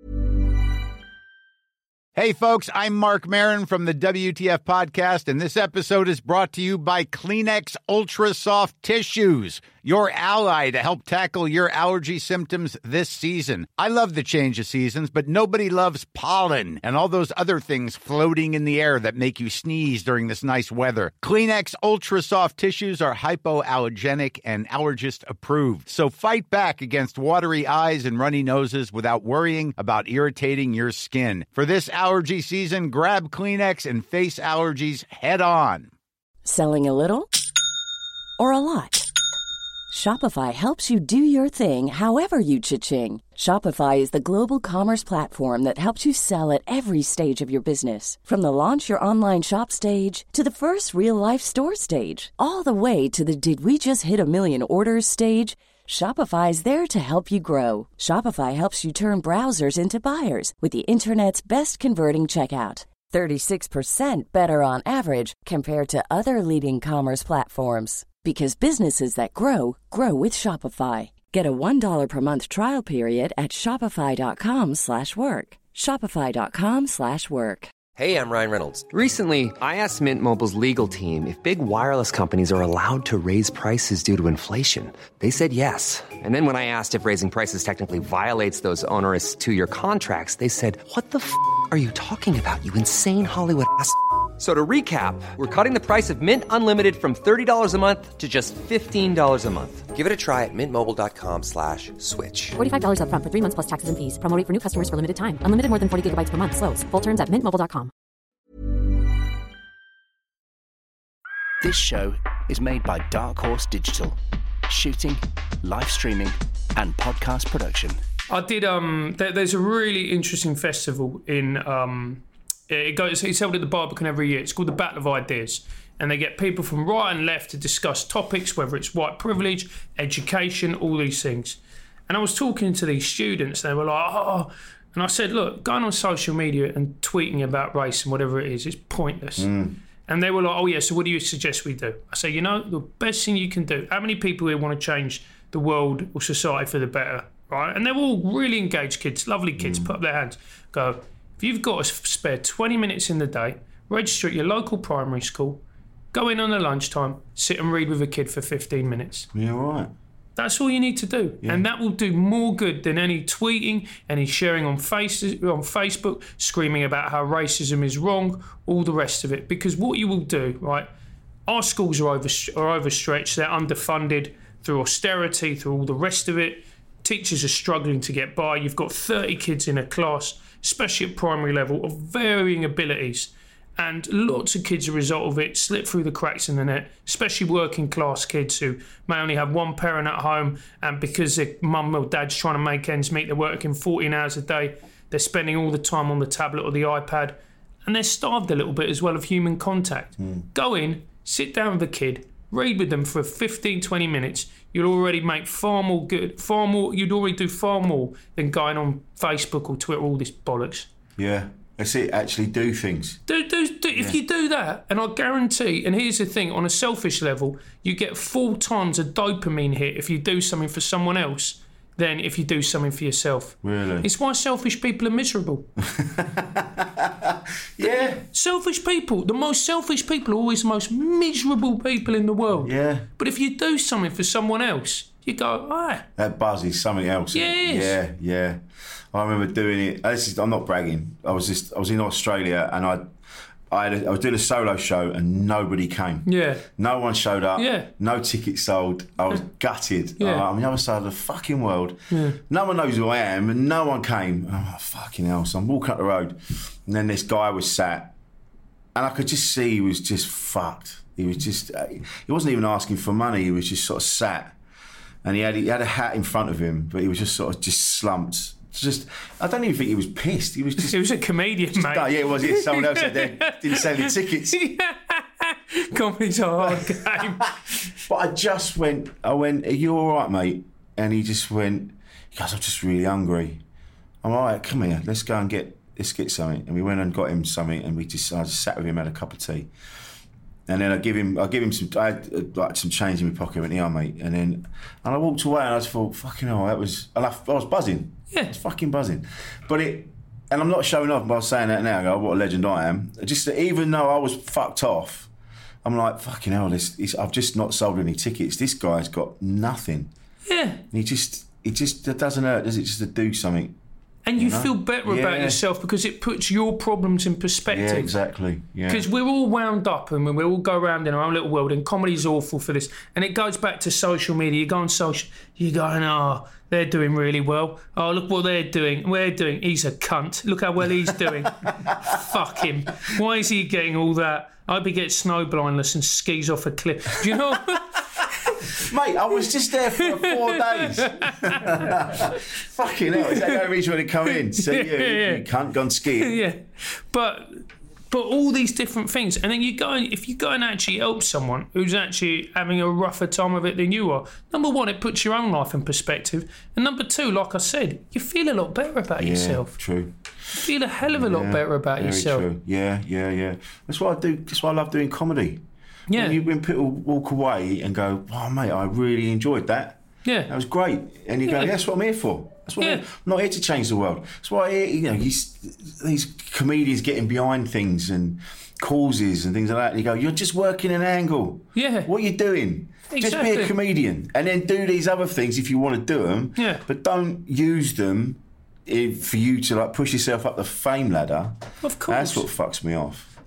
Hey, folks, I'm Mark Maron from the W T F Podcast, and this episode is brought to you by Kleenex Ultra Soft Tissues, your ally to help tackle your allergy symptoms this season. I love the change of seasons, but nobody loves pollen and all those other things floating in the air that make you sneeze during this nice weather. Kleenex Ultra Soft Tissues are hypoallergenic and allergist approved, so fight back against watery eyes and runny noses without worrying about irritating your skin. For this allergy season, grab Kleenex and face allergies head on. Selling a little or a lot? Shopify helps you do your thing however you cha-ching. Shopify is the global commerce platform that helps you sell at every stage of your business. From the launch your online shop stage to the first real-life store stage, all the way to the did we just hit a million orders stage. Shopify is there to help you grow. Shopify helps you turn browsers into buyers with the internet's best converting checkout. thirty-six percent better on average compared to other leading commerce platforms. Because businesses that grow, grow with Shopify. Get a one dollar per month trial period at shopify.com slash work. Shopify.com slash work. Hey, I'm Ryan Reynolds. Recently, I asked Mint Mobile's legal team if big wireless companies are allowed to raise prices due to inflation. They said yes. And then when I asked if raising prices technically violates those onerous two-year contracts, they said, what the f*** are you talking about, you insane Hollywood ass f- So to recap, we're cutting the price of Mint Unlimited from thirty dollars a month to just fifteen dollars a month. Give it a try at mintmobile.com slash switch. forty-five dollars up front for three months plus taxes and fees. Promo rate for new customers for limited time. Unlimited more than forty gigabytes per month. Slows full terms at mint mobile dot com. This show is made by Dark Horse Digital. Shooting, live streaming, and podcast production. I did. Um, there, there's a really interesting festival in. Um, it goes. It's held at the Barbican every year. It's called the Battle of Ideas, and they get people from right and left to discuss topics, whether it's white privilege, education, all these things. And I was talking to these students. They were like, "Oh," and I said, "Look, going on social media and tweeting about race and whatever it is, is pointless." Mm. And they were like, "Oh yeah, so what do you suggest we do?" I say, "You know, the best thing you can do. How many people here want to change the world or society for the better?" Right? And they're all really engaged kids, lovely kids, mm. put up their hands. Go, if you've got to spare twenty minutes in the day, register at your local primary school, go in on the lunchtime, sit and read with a kid for fifteen minutes. Yeah, right. That's all you need to do. Yeah. And that will do more good than any tweeting, any sharing on, face, on Facebook, screaming about how racism is wrong, all the rest of it. Because what you will do, right, our schools are, over, are overstretched, they're underfunded through austerity, through all the rest of it. Teachers are struggling to get by. You've got thirty kids in a class, especially at primary level, of varying abilities. And lots of kids, as a result of it, slip through the cracks in the net, especially working class kids who may only have one parent at home, and because their mum or dad's trying to make ends meet, they're working fourteen hours a day, they're spending all the time on the tablet or the iPad, and they're starved a little bit as well of human contact. Mm. Go in, sit down with a kid, read with them for fifteen, twenty minutes. You'll already make far more good, far more, you'd already do far more than going on Facebook or Twitter, all this bollocks. Yeah, that's it, actually do things. Do, do, do. Yeah. If you do that, and I guarantee, and here's the thing, on a selfish level, you get four times a dopamine hit if you do something for someone else than if you do something for yourself. Really? It's why selfish people are miserable. Yeah. The, selfish people, the most selfish people are always the most miserable people in the world. Yeah. But if you do something for someone else, you go, ah. That buzz is something else. Yes. Yeah, yeah. I remember doing it. This is, I'm not bragging. I was just I was in Australia and I I, had a, I was doing a solo show and nobody came. Yeah. No one showed up. Yeah. No tickets sold. I was gutted. Yeah. I'm on the other side of the fucking world. Yeah. No one knows who I am and no one came. I'm like, fucking hell. So I'm walking up the road and then this guy was sat and I could just see he was just fucked. He was just, he wasn't even asking for money. He was just sort of sat and he had, he had a hat in front of him, but he was just sort of just slumped. Just, I don't even think he was pissed. He was just. He was a comedian, just, mate. Oh, yeah, it was. Yeah, someone else said there didn't sell the tickets. Comedy's a hard game. But I just went. I went. Are you all right, mate? And he just went. He goes, I'm just really hungry. I'm all right. Come here. Let's go and get. Let's get something. And we went and got him something. And we just. I just sat with him, had a cup of tea. And then I give him, I give him some, I had uh, like some change in my pocket. I went, yeah, mate. And then, and I walked away, and I just thought, fucking hell, that was, and I, I was buzzing. Yeah, I was fucking buzzing. But it, and I'm not showing off by saying that now. I go, what a legend I am. Just that even though I was fucked off, I'm like, fucking hell, this, this, I've just not sold any tickets. This guy's got nothing. Yeah. And he just, it just it doesn't hurt, does it? Just to do something. And you, you know? feel better yeah. about yourself because it puts your problems in perspective. Yeah, exactly. Yeah. Because we're all wound up and we all go around in our own little world, and comedy's awful for this. And it goes back to social media. You go on social, you're going, oh, they're doing really well. Oh, look what they're doing. We're doing. He's a cunt. Look how well he's doing. Fuck him. Why is he getting all that? I hope he gets snow blindness and skis off a cliff. Do you know? Mate, I was just there for four days. Fucking hell, is that no reason to come in? So yeah, you, yeah. you can't go and ski. Yeah, but but all these different things, and then you go and if you go and actually help someone who's actually having a rougher time of it than you are. Number one, it puts your own life in perspective, and number two, like I said, you feel a lot better about yeah, yourself. True. You feel a hell of a yeah, lot better about very yourself. True. Yeah, yeah, yeah. That's what I do. That's why I love doing comedy. Yeah. When, you, when people walk away and go, oh, mate, I really enjoyed that. Yeah. That was great. And you yeah. go, yeah, that's what I'm here for. That's what yeah. I'm, I'm not here to change the world. That's why, I hear, you know, you, these comedians getting behind things and causes and things like that. And you go, you're just working an angle. Yeah. What are you doing? Exactly. Just be a comedian. And then do these other things if you want to do them. Yeah. But don't use them if, for you to like push yourself up the fame ladder. Of course. That's what fucks me off.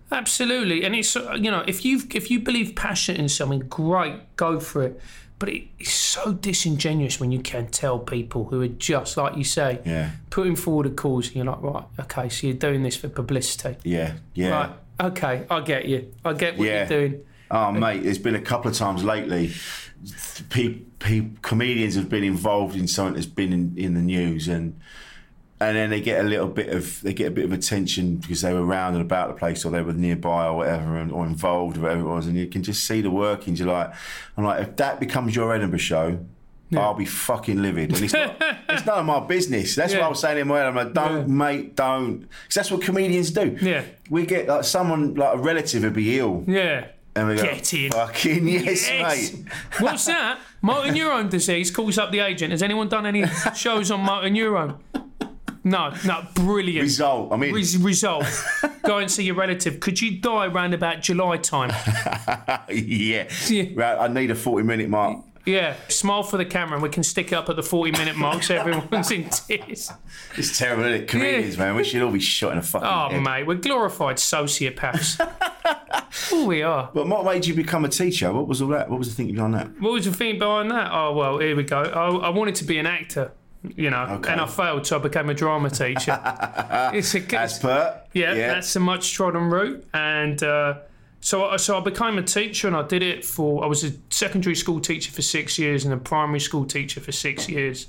Absolutely, and it's you know if you if you believe passion in something, great, go for it. But it, it's so disingenuous when you can tell people who are just like you say, yeah, putting forward a cause. And you're like, right, okay, so you're doing this for publicity. Yeah, yeah. Right, okay, I get you. I get what yeah. you're doing. Oh, mate, there's been a couple of times lately, pe- pe- comedians have been involved in something that's been in, in the news, and and then they get a little bit of they get a bit of attention because they were around and about the place, or they were nearby, or whatever, and, or involved, or whatever it was, and you can just see the workings. You're like, I'm like, if that becomes your Edinburgh show, yeah. I'll be fucking livid. And it's not, it's none of my business. That's yeah. what I was saying in my head. I'm like, don't, yeah. mate, don't, because that's what comedians do. Yeah, we get like someone like a relative would be ill. Yeah. And we go, get in. Fucking yes, yes, mate. What's that? Motor neurone disease calls up the agent. Has anyone done any shows on motor neurone? No, no, brilliant. Result, I mean. Res- result. Go and see your relative. Could you die around about July time? yeah. yeah. Right, I need a forty minute mark. Yeah, smile for the camera and we can stick it up at the forty minute mark so everyone's in tears. It's terrible, isn't it? Comedians, yeah. man. We should all be shot in a fucking Oh, head. mate, we're glorified sociopaths. Oh, we are. But what made you become a teacher? What was all that? What was the thinking behind that? What was the thinking behind that? Oh, well, here we go. I, I wanted to be an actor, you know, okay. and I failed, so I became a drama teacher. it's a, As per. Yeah, yeah, that's a much trodden route. And uh, so, so I became a teacher, and I did it for, I was a secondary school teacher for six years and a primary school teacher for six years.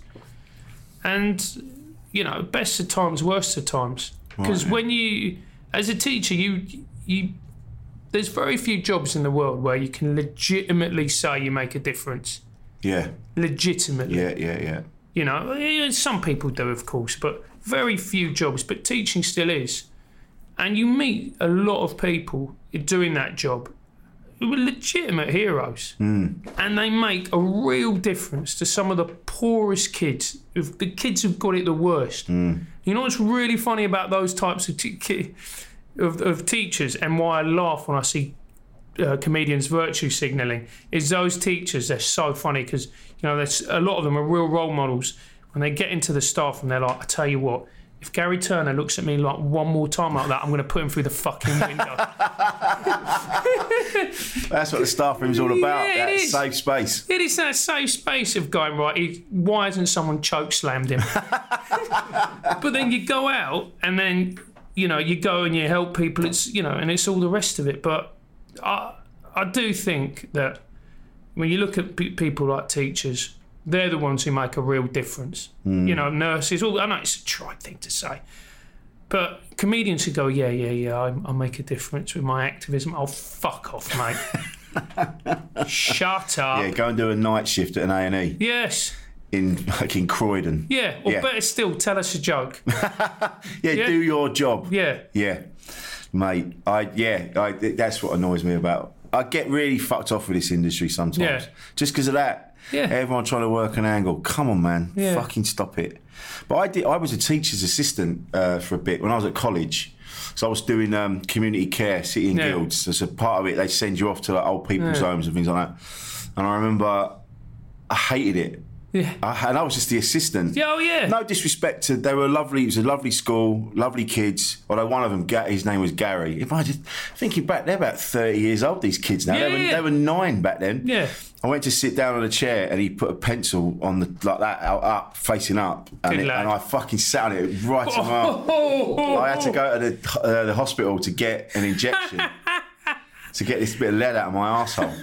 And, you know, best of times, worst of times. Because right. when you, as a teacher, you you... there's very few jobs in the world where you can legitimately say you make a difference. Yeah. Legitimately. Yeah, yeah, yeah. You know, some people do, of course, but very few jobs. But teaching still is. And you meet a lot of people doing that job who are legitimate heroes. Mm. And they make a real difference to some of the poorest kids, the kids who've got it the worst. Mm. You know what's really funny about those types of kids? Of, of teachers, and why I laugh when I see uh, comedians virtue signalling, is those teachers. They're so funny because you know there's a lot of them are real role models. When they get into the staff and they're like, I tell you what, if Gary Turner looks at me like one more time like that, I'm going to put him through the fucking window. That's what the staff room's all about. Yeah, that is. safe space. It is that safe space of going, right, he, why hasn't someone choke slammed him? But then you go out and then you know, you go and you help people, it's, you know, and it's all the rest of it. But I I do think that when you look at pe- people like teachers, they're the ones who make a real difference. Mm. You know, nurses, all, I know it's a trite thing to say. But comedians who go, yeah, yeah, yeah, I, I make a difference with my activism. Oh, fuck off, mate. Shut up. Yeah, go and do a night shift at an A and E. Yes. In like in Croydon. Yeah, or yeah. better still, tell us a joke. yeah, yeah, do your job. Yeah. Yeah. Mate, I yeah, I, that's what annoys me about. I get really fucked off with this industry sometimes. Yeah. Just because of that. Yeah. Everyone trying to work an angle. Come on, man. Yeah. Fucking stop it. But I did I was a teacher's assistant uh, for a bit when I was at college. So I was doing um, community care, city and yeah. guilds. As a part of it, they send you off to like, old people's yeah. homes and things like that. And I remember I hated it. Yeah. I, and I was just the assistant. Yeah, oh, yeah. No disrespect to, they were lovely, it was a lovely school, lovely kids. Although one of them, his name was Gary. If I just, thinking back, they're about thirty years old, these kids now. Yeah, they, were, yeah. they were nine back then. Yeah. I went to sit down on a chair and he put a pencil on the, like that, out, up, facing up. And, it, and I fucking sat on it right on my arm. I had to go to the, uh, the hospital to get an injection. To get this bit of lead out of my arsehole.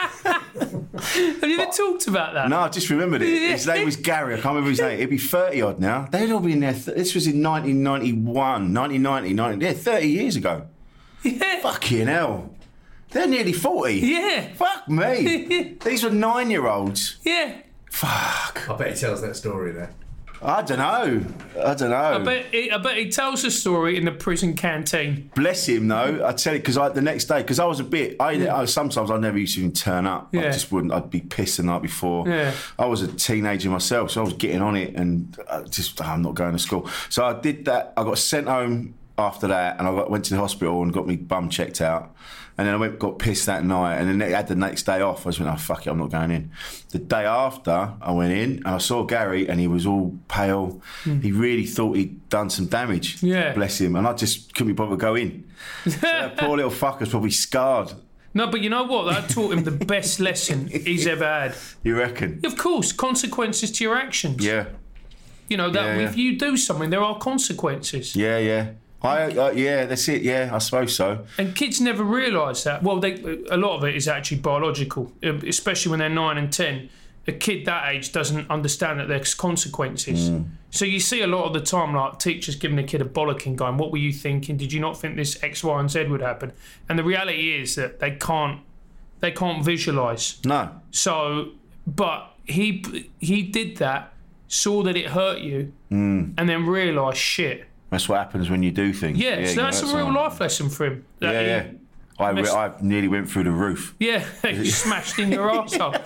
Have you ever talked about that? No, I just remembered it. His name was Gary. I can't remember his name. He'd be thirty odd now. They'd all been there. Th- this was in nineteen ninety-one, nineteen ninety, ninety, yeah, thirty years ago. Yeah. Fucking hell. They're nearly forty. Yeah. Fuck me. These were nine year olds. Yeah. Fuck. I bet he tells that story there. I don't know. I don't know. I bet, he, I bet he tells the story in the prison canteen. Bless him, though. I tell you, because the next day, because I was a bit, I, yeah. I sometimes I never used to even turn up. Yeah. I just wouldn't. I'd be pissed the night before. Yeah. I was a teenager myself, so I was getting on it, and I just oh, I'm not going to school. So I did that. I got sent home after that, and I got, went to the hospital and got me bum checked out. And then I went, got pissed that night, and then I had the next day off. I just went, oh, fuck it, I'm not going in. The day after, I went in, and I saw Gary, and he was all pale. Mm. He really thought he'd done some damage. Yeah. Bless him. And I just couldn't be bothered to go in. So that poor little fucker's probably scarred. No, but you know what? That taught him the best lesson he's ever had. You reckon? Of course, consequences to your actions. Yeah. You know, that yeah, yeah. if you do something, there are consequences. Yeah, yeah. I, uh, yeah, that's it. Yeah, I suppose so. And kids never realise that. Well, they, a lot of it is actually biological, especially when they're nine and ten. A kid that age doesn't understand that there's consequences. Mm. So you see a lot of the time, like teachers giving a kid a bollocking, going, "What were you thinking? Did you not think this X, Y, and Z would happen?" And the reality is that they can't, they can't visualise. No. So, but he he did that, saw that it hurt you, mm. and then realised, shit. That's what happens when you do things. Yeah, yeah so that's a real life lesson for him. Yeah, yeah. I, messed... I nearly went through the roof. Yeah, you smashed in your arse up.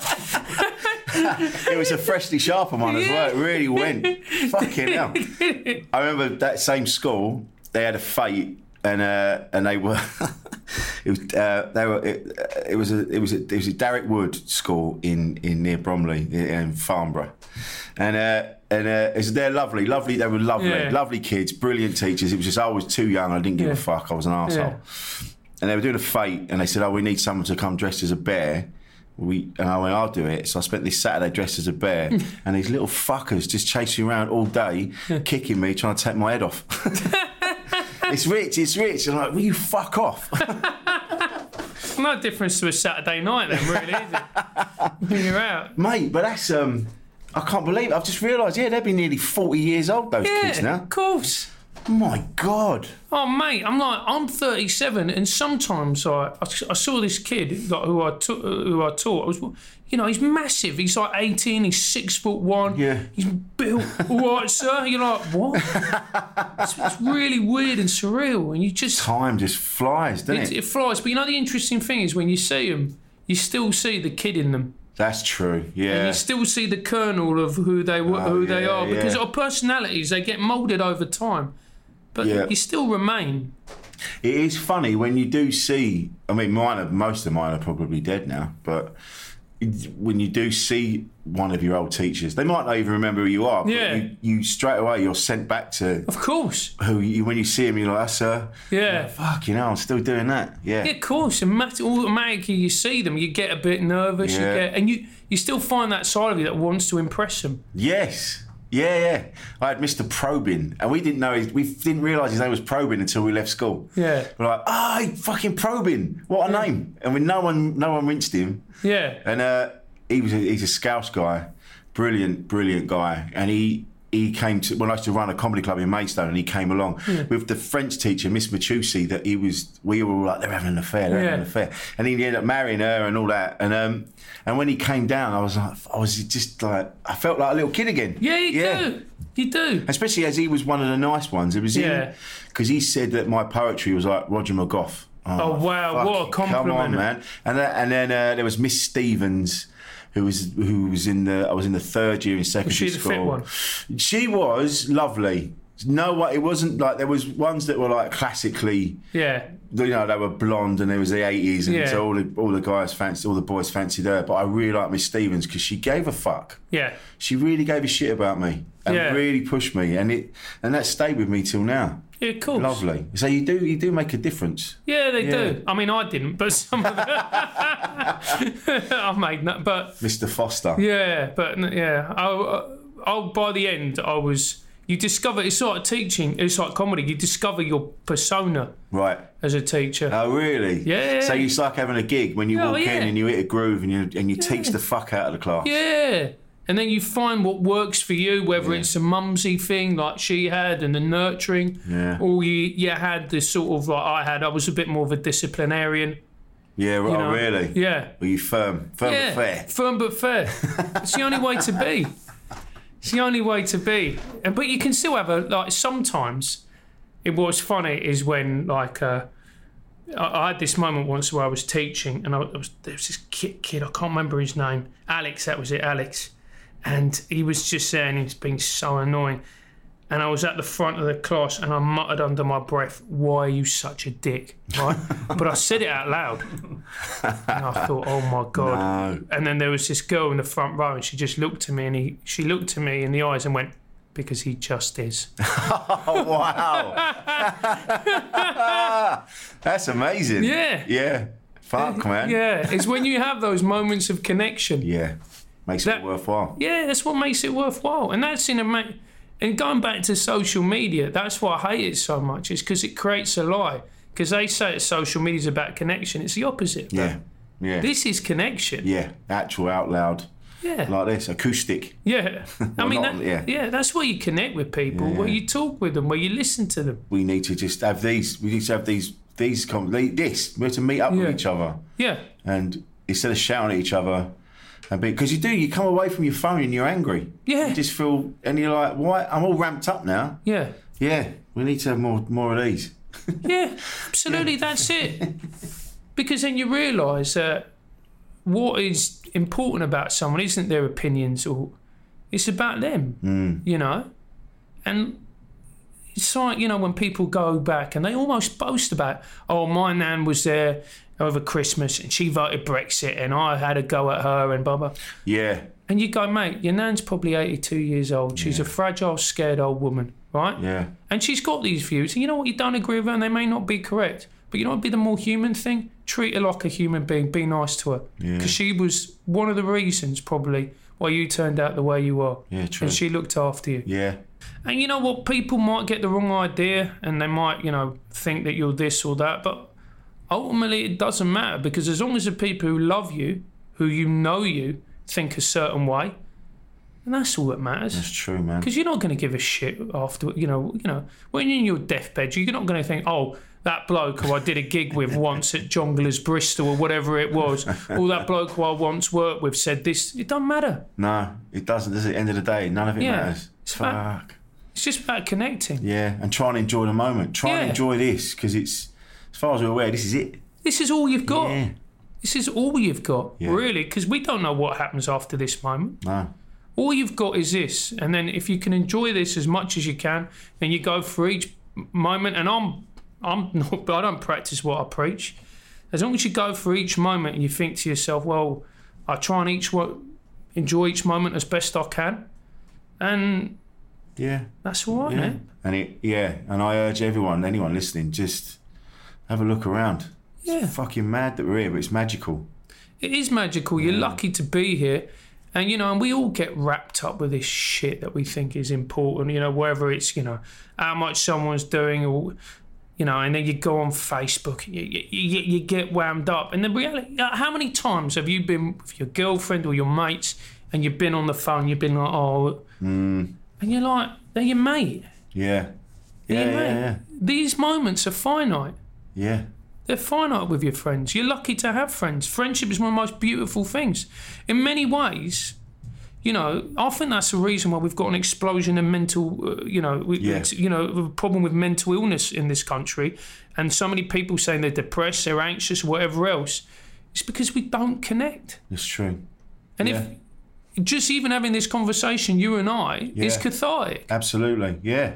It was a freshly sharpened one as well. It really went. Fucking hell. I remember that same school, they had a fete, and uh, and they were it was uh, they were it, it was a it was a, it was a Darwick Wood school in, in near Bromley in Farnborough. And uh, and uh, it's, they're lovely, lovely. They were lovely, yeah. lovely kids, brilliant teachers. It was just I was too young. I didn't give yeah. a fuck. I was an arsehole. Yeah. And they were doing a fete, and they said, "Oh, we need someone to come dressed as a bear." We and I went, "I'll do it." So I spent this Saturday dressed as a bear, and these little fuckers just chasing me around all day, kicking me, trying to take my head off. It's rich, it's rich. I'm like, "Will you fuck off?" No difference to a Saturday night, then, really, is it? When you're out, mate. But that's um. I can't believe it. I've just realised, yeah, they'd be nearly forty years old, those yeah, kids now. Of course. My God. Oh, mate, I'm like, I'm thirty-seven, and sometimes I, I saw this kid like, who I ta- who I taught. I was, you know, he's massive. He's like eighteen. He's six foot one. Yeah. He's built. All right, sir. You're like, what? it's, it's really weird and surreal, and you just time just flies, doesn't it? It, it flies. But you know, the interesting thing is when you see them, you still see the kid in them. That's true, yeah. And you still see the kernel of who they were, oh, who they yeah, are, because yeah. of personalities, they get moulded over time, but yeah. you still remain. It is funny when you do see. I mean, mine are, most of mine are probably dead now, but when you do see one of your old teachers, they might not even remember who you are. But yeah. you, you straight away you're sent back to. Of course. Who you, when you see him, you're like, "That's her." Yeah. Like, fuck, you know, I'm still doing that. Yeah. Yeah, of course. And automatically, you see them, you get a bit nervous. Yeah. You get, and you you still find that side of you that wants to impress them. Yes. Yeah, yeah. I had Mister Probin, and we didn't know his, we didn't realise his name was Probin until we left school. Yeah. We're like, ah, oh, fucking Probin, what a yeah. name! And when no one, no one rinsed him. Yeah. And uh, he was, a, he's a Scouse guy, brilliant, brilliant guy, and he. He came to when I used to run a comedy club in Maidstone, and he came along yeah. with the French teacher, Miss Machusi. That he was, we were all like, they're having an affair, they're yeah. having an affair, and he ended up marrying her and all that. And um, and when he came down, I was like, I was just like, I felt like a little kid again. Yeah, you yeah. do, you do. Especially as he was one of the nice ones. It was yeah. him because he said that my poetry was like Roger McGough. Oh, oh wow, what a compliment! Come on, man. And that, and then uh, there was Miss Stevens. Who was who was in the? I was in the third year in secondary was she school. The fit one? She was lovely. No, it wasn't like there was ones that were like classically. Yeah. You know, they were blonde, and there was the eighties, and yeah. so all the all the guys fancied, all the boys fancied her. But I really liked Miss Stevens because she gave a fuck. Yeah. She really gave a shit about me and yeah. really pushed me, and it and that stayed with me till now. Yeah, of course. Lovely. So you do you do make a difference. Yeah, they yeah. do. I mean, I didn't, but some of them I've made that. But Mister Foster. Yeah, but yeah, I, I, by the end, I was. You discover it's like teaching. It's like comedy. You discover your persona. Right. As a teacher. Oh, really? Yeah. So it's like having a gig when you oh, walk yeah. in and you hit a groove and you and you yeah. teach the fuck out of the class. Yeah. And then you find what works for you, whether yeah. it's a mumsy thing like she had and the nurturing, yeah. or you, you had this sort of like I had. I was a bit more of a disciplinarian. Yeah, you oh, know? really? Yeah. Were you firm? Firm yeah. but fair? Firm but fair. It's the only way to be. It's the only way to be. And But you can still have a, like, sometimes, it what's funny is when, like, uh, I, I had this moment once where I was teaching, and I was, there was this kid, kid, I can't remember his name, Alex, that was it, Alex. And he was just saying he's been so annoying. and I was at the front of the class, and I muttered under my breath, "Why are you such a dick?" Right? But I said it out loud, and I thought, "Oh my god!" No. And then there was this girl in the front row, and she just looked at me, and he, she looked at me in the eyes and went, "Because he just is." Oh, wow. That's amazing. Yeah. Yeah. Fuck, man. Yeah, it's when you have those moments of connection. Yeah. Makes That- it worthwhile. Yeah, that's what makes it worthwhile. And that's in a ma- and going back to social media, that's why I hate it so much. It's because it creates a lie. Because they say that social media is about connection. It's the opposite. Yeah. Yeah. This is connection. Yeah. Actual out loud. Yeah. Like this. Acoustic. Yeah. I Well, mean, not- that, yeah. yeah. that's where you connect with people, Yeah. where you talk with them, where you listen to them. We need to just have these. We need to have these. These. Com- this. We have to meet up Yeah. with each other. Yeah. And instead of shouting at each other, and because you do, you come away from your phone and you're angry. Yeah. You just feel, and you're like, "Why? I'm all ramped up now." Yeah. Yeah. We need to have more more of these. Yeah, absolutely, that's it. Because then you realise that what is important about someone isn't their opinions, or it's about them, Mm. you know? And it's like, you know, when people go back and they almost boast about, oh, my nan was there over Christmas and she voted Brexit and I had a go at her and blah, blah. Yeah. And you go, mate, your nan's probably eighty-two years old. She's a fragile, scared old woman, right? Yeah. And she's got these views. And you know what? You don't agree with her and they may not be correct. But you know what would be the more human thing? Treat her like a human being. Be nice to her. Yeah. Because she was one of the reasons, probably, why you turned out the way you are. Yeah, true. And she looked after you. Yeah. And you know what? People might get the wrong idea and they might, you know, think that you're this or that. But ultimately, it doesn't matter, because as long as the people who love you, who you know you, think a certain way, and that's all that matters. That's true, man. Because you're not going to give a shit after, you know, you know, when you're in your deathbed, you're not going to think, oh, that bloke who I did a gig with once at Jongleurs Bristol or whatever it was, or that bloke who I once worked with said this. It doesn't matter. No, it doesn't. Does it? At the end of the day, none of it Yeah. matters. It's Fuck. about- It's just about connecting. Yeah, and try and enjoy the moment. Try Yeah. and enjoy this, because it's, as far as we're aware, this is it. This is all you've got. Yeah. This is all you've got, Yeah. really, because we don't know what happens after this moment. No. All you've got is this, and then if you can enjoy this as much as you can, then you go for each moment. And I'm, I'm not, I don't practice what I preach. As long as you go for each moment and you think to yourself, well, I try and each one, enjoy each moment as best I can, and Yeah. that's all right, Yeah. man. And it, yeah, and I urge everyone, anyone listening, just have a look around. Yeah. It's fucking mad that we're here, but it's magical. It is magical. You're lucky to be here. And, you know, and we all get wrapped up with this shit that we think is important, you know, whether it's, you know, how much someone's doing or, you know, and then you go on Facebook and you, you, you you get wound up. And the reality, how many times have you been with your girlfriend or your mates and you've been on the phone, you've been like, oh, Mm. and you're like, they're your mate. Yeah. They're Yeah, your yeah, mate. yeah. These moments are finite. Yeah. They're finite with your friends. You're lucky to have friends. Friendship is one of the most beautiful things. In many ways, you know, I think that's the reason why we've got an explosion in mental, uh, you know, we, Yeah. it's, you know, a problem with mental illness in this country, and so many people saying they're depressed, they're anxious, whatever else. It's because we don't connect. It's true. And Yeah. if just even having this conversation, you and I, is Yeah. cathartic. Absolutely. Yeah.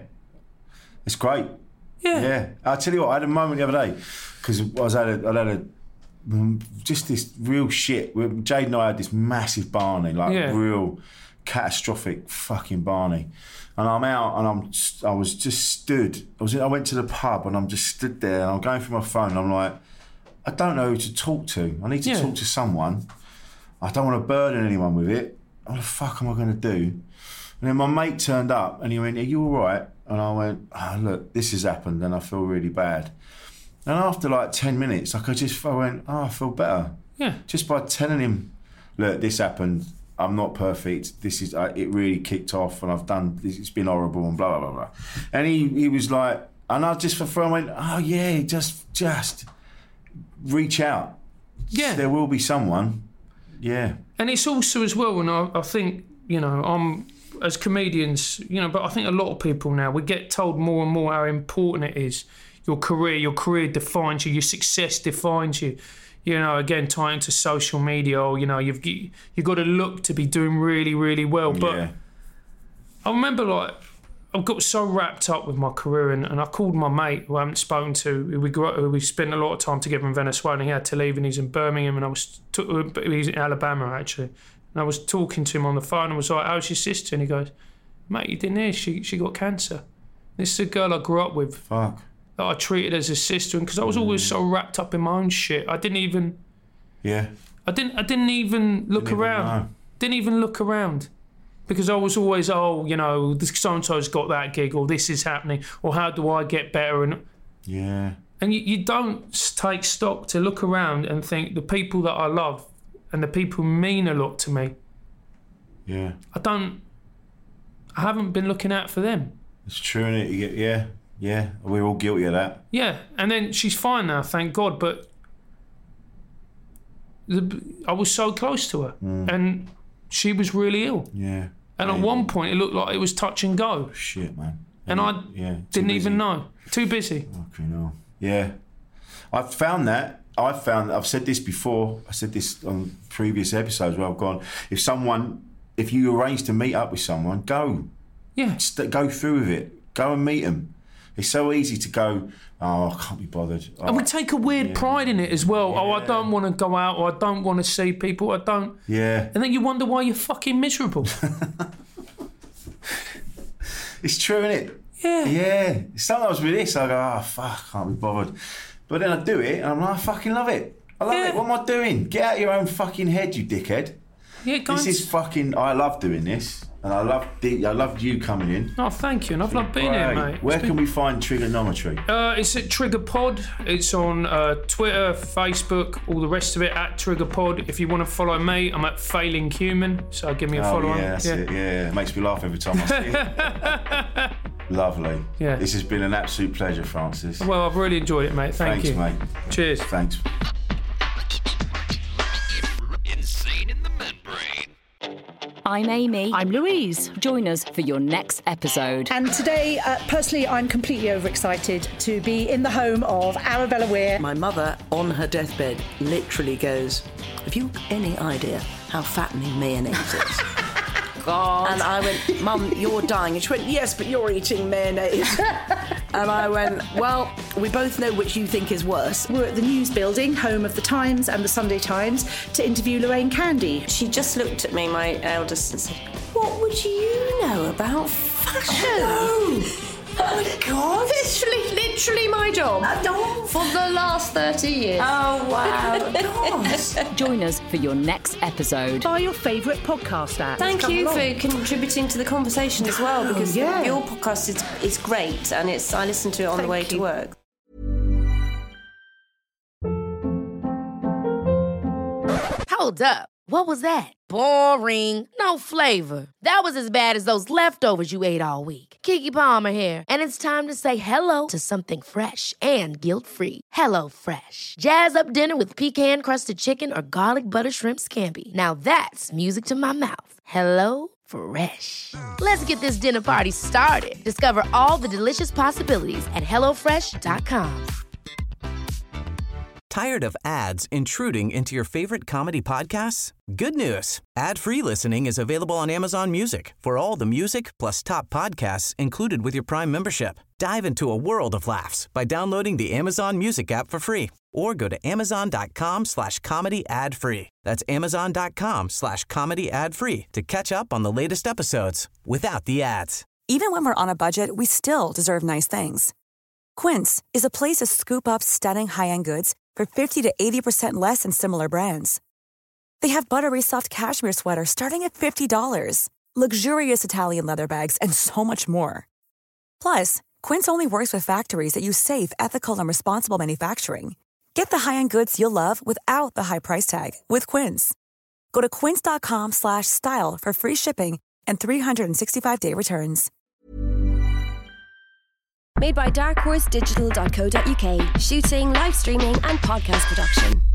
It's great. Yeah. Yeah. I'll tell you what, I had a moment the other day, because I was at a, I had a, mm, just this real shit. We- Jade and I had this massive Barney, like Yeah. real catastrophic fucking Barney. And I'm out and I'm, I was just stood, I was, I went to the pub and I'm just stood there and I'm going through my phone and I'm like, I don't know who to talk to. I need to Yeah. talk to someone. I don't want to burden anyone with it. What the fuck am I going to do? And then my mate turned up and he went, are you all right? And I went, oh, look, this has happened and I feel really bad. And after like ten minutes, like I just I went, oh, I feel better. Yeah. Just by telling him, look, this happened. I'm not perfect. This is, uh, it really kicked off and I've done, it's been horrible and blah, blah, blah, blah. And he, he was like, and I just for fun went, oh yeah, just, just reach out. Yeah. There will be someone. Yeah. And it's also as well, and I, I think, you know, I'm, as comedians, you know, but I think a lot of people now, we get told more and more how important it is. Your career, your career defines you, your success defines you. You know, again, tying to social media, or, you know, you've you've got to look to be doing really, really well. But Yeah. I remember, like, I got so wrapped up with my career, and, and I called my mate who I haven't spoken to. Who we grew up, who we spent a lot of time together in Venezuela. And he had to leave, and he's in Birmingham, and I was t- he's in Alabama actually. And I was talking to him on the phone, and was like, "How's your sister?" And he goes, "Mate, you didn't hear? She she got cancer." This is a girl I grew up with. Fuck. That I treated as a sister, and because I was always so wrapped up in my own shit, I didn't even. Yeah. I didn't. I didn't even look Didn't even around. know. Didn't even look around. Because I was always, oh, you know, this so-and-so's got that gig, or this is happening, or how do I get better? And Yeah. and you, you don't take stock to look around and think the people that I love and the people who mean a lot to me, Yeah. I don't, I haven't been looking out for them. It's true, innit? You get, yeah, yeah. We're all guilty of that. Yeah, and then she's fine now, thank God, but the, I was so close to her, Mm. and she was really ill. Yeah. And at one point, it looked like it was touch and go. Shit, man. And I Yeah. didn't even know. Too busy. Fucking hell. Yeah. I've found that. I've found I've said this before. I said this on previous episodes where I've gone, if someone, if you arrange to meet up with someone, go. Yeah. St- go through with it. Go and meet them. It's so easy to go, oh, I can't be bothered. Oh, And we take a weird pride in it as well. Oh, I don't want to go out, or I don't want to see people. I don't. yeah. And then you wonder why you're fucking miserable. It's true, innit? Yeah. Yeah. Sometimes with this, I go, oh, fuck, I can't be bothered. But then I do it, and I'm like, I fucking love it. I love Yeah. it. What am I doing? Get out of your own fucking head, you dickhead. Yeah, go This and- is fucking, I love doing this. And I love I loved you coming in. Oh, thank you. And I've loved being here, Great. mate. Where It's can been- we find Trigonometry? Uh, it's at Trigger Pod. It's on uh, Twitter, Facebook, all the rest of it at Trigger Pod. If you want to follow me, I'm at Failing Human. So give me a Oh, follow yeah, on. that's it. Yeah, it makes me laugh every time I see it. Lovely. Yeah. This has been an absolute pleasure, Francis. Well, I've really enjoyed it, mate. Thank Thanks, you. mate. Cheers. Thanks. Insane in the membrane. I'm Amy. I'm Louise. Join us for your next episode. And today, uh, personally, I'm completely overexcited to be in the home of Arabella Weir. My mother, on her deathbed, literally goes, have you any idea how fattening mayonnaise is? God. And I went, Mum, you're dying. And she went, yes, but you're eating mayonnaise. And I went, well, we both know which you think is worse. We're at the News Building, home of the Times and the Sunday Times, to interview Lorraine Candy. She just looked at me, my eldest, and said, what would you know about fashion? Oh, oh my God. Literally, literally my job. I don't. For the last thirty years. Oh, wow. God. Join us for your next episode. Buy your favourite podcast app. Thank Come you along. for contributing to the conversation as well, because yeah. your podcast is, is great, and it's I listen to it on Thank the way you. to work. Hold up. What was that? Boring. No flavor. That was as bad as those leftovers you ate all week. Keke Palmer here, and it's time to say hello to something fresh and guilt-free. Hello Fresh. Jazz up dinner with pecan-crusted chicken or garlic butter shrimp scampi. Now that's music to my mouth. Hello Fresh. Let's get this dinner party started. Discover all the delicious possibilities at hello fresh dot com. Tired of ads intruding into your favorite comedy podcasts? Good news. Ad-free listening is available on Amazon Music for all the music plus top podcasts included with your Prime membership. Dive into a world of laughs by downloading the Amazon Music app for free or go to amazon.com slash comedy ad free. That's amazon.com slash comedy ad free to catch up on the latest episodes without the ads. Even when we're on a budget, we still deserve nice things. Quince is a place to scoop up stunning high-end goods for fifty to eighty percent less than similar brands. They have buttery soft cashmere sweaters starting at fifty dollars, luxurious Italian leather bags, and so much more. Plus, Quince only works with factories that use safe, ethical, and responsible manufacturing. Get the high-end goods you'll love without the high price tag with Quince. Go to quince.com slash style for free shipping and three sixty-five day returns. Made by dark horse digital dot co dot uk. Shooting, live streaming, and podcast production.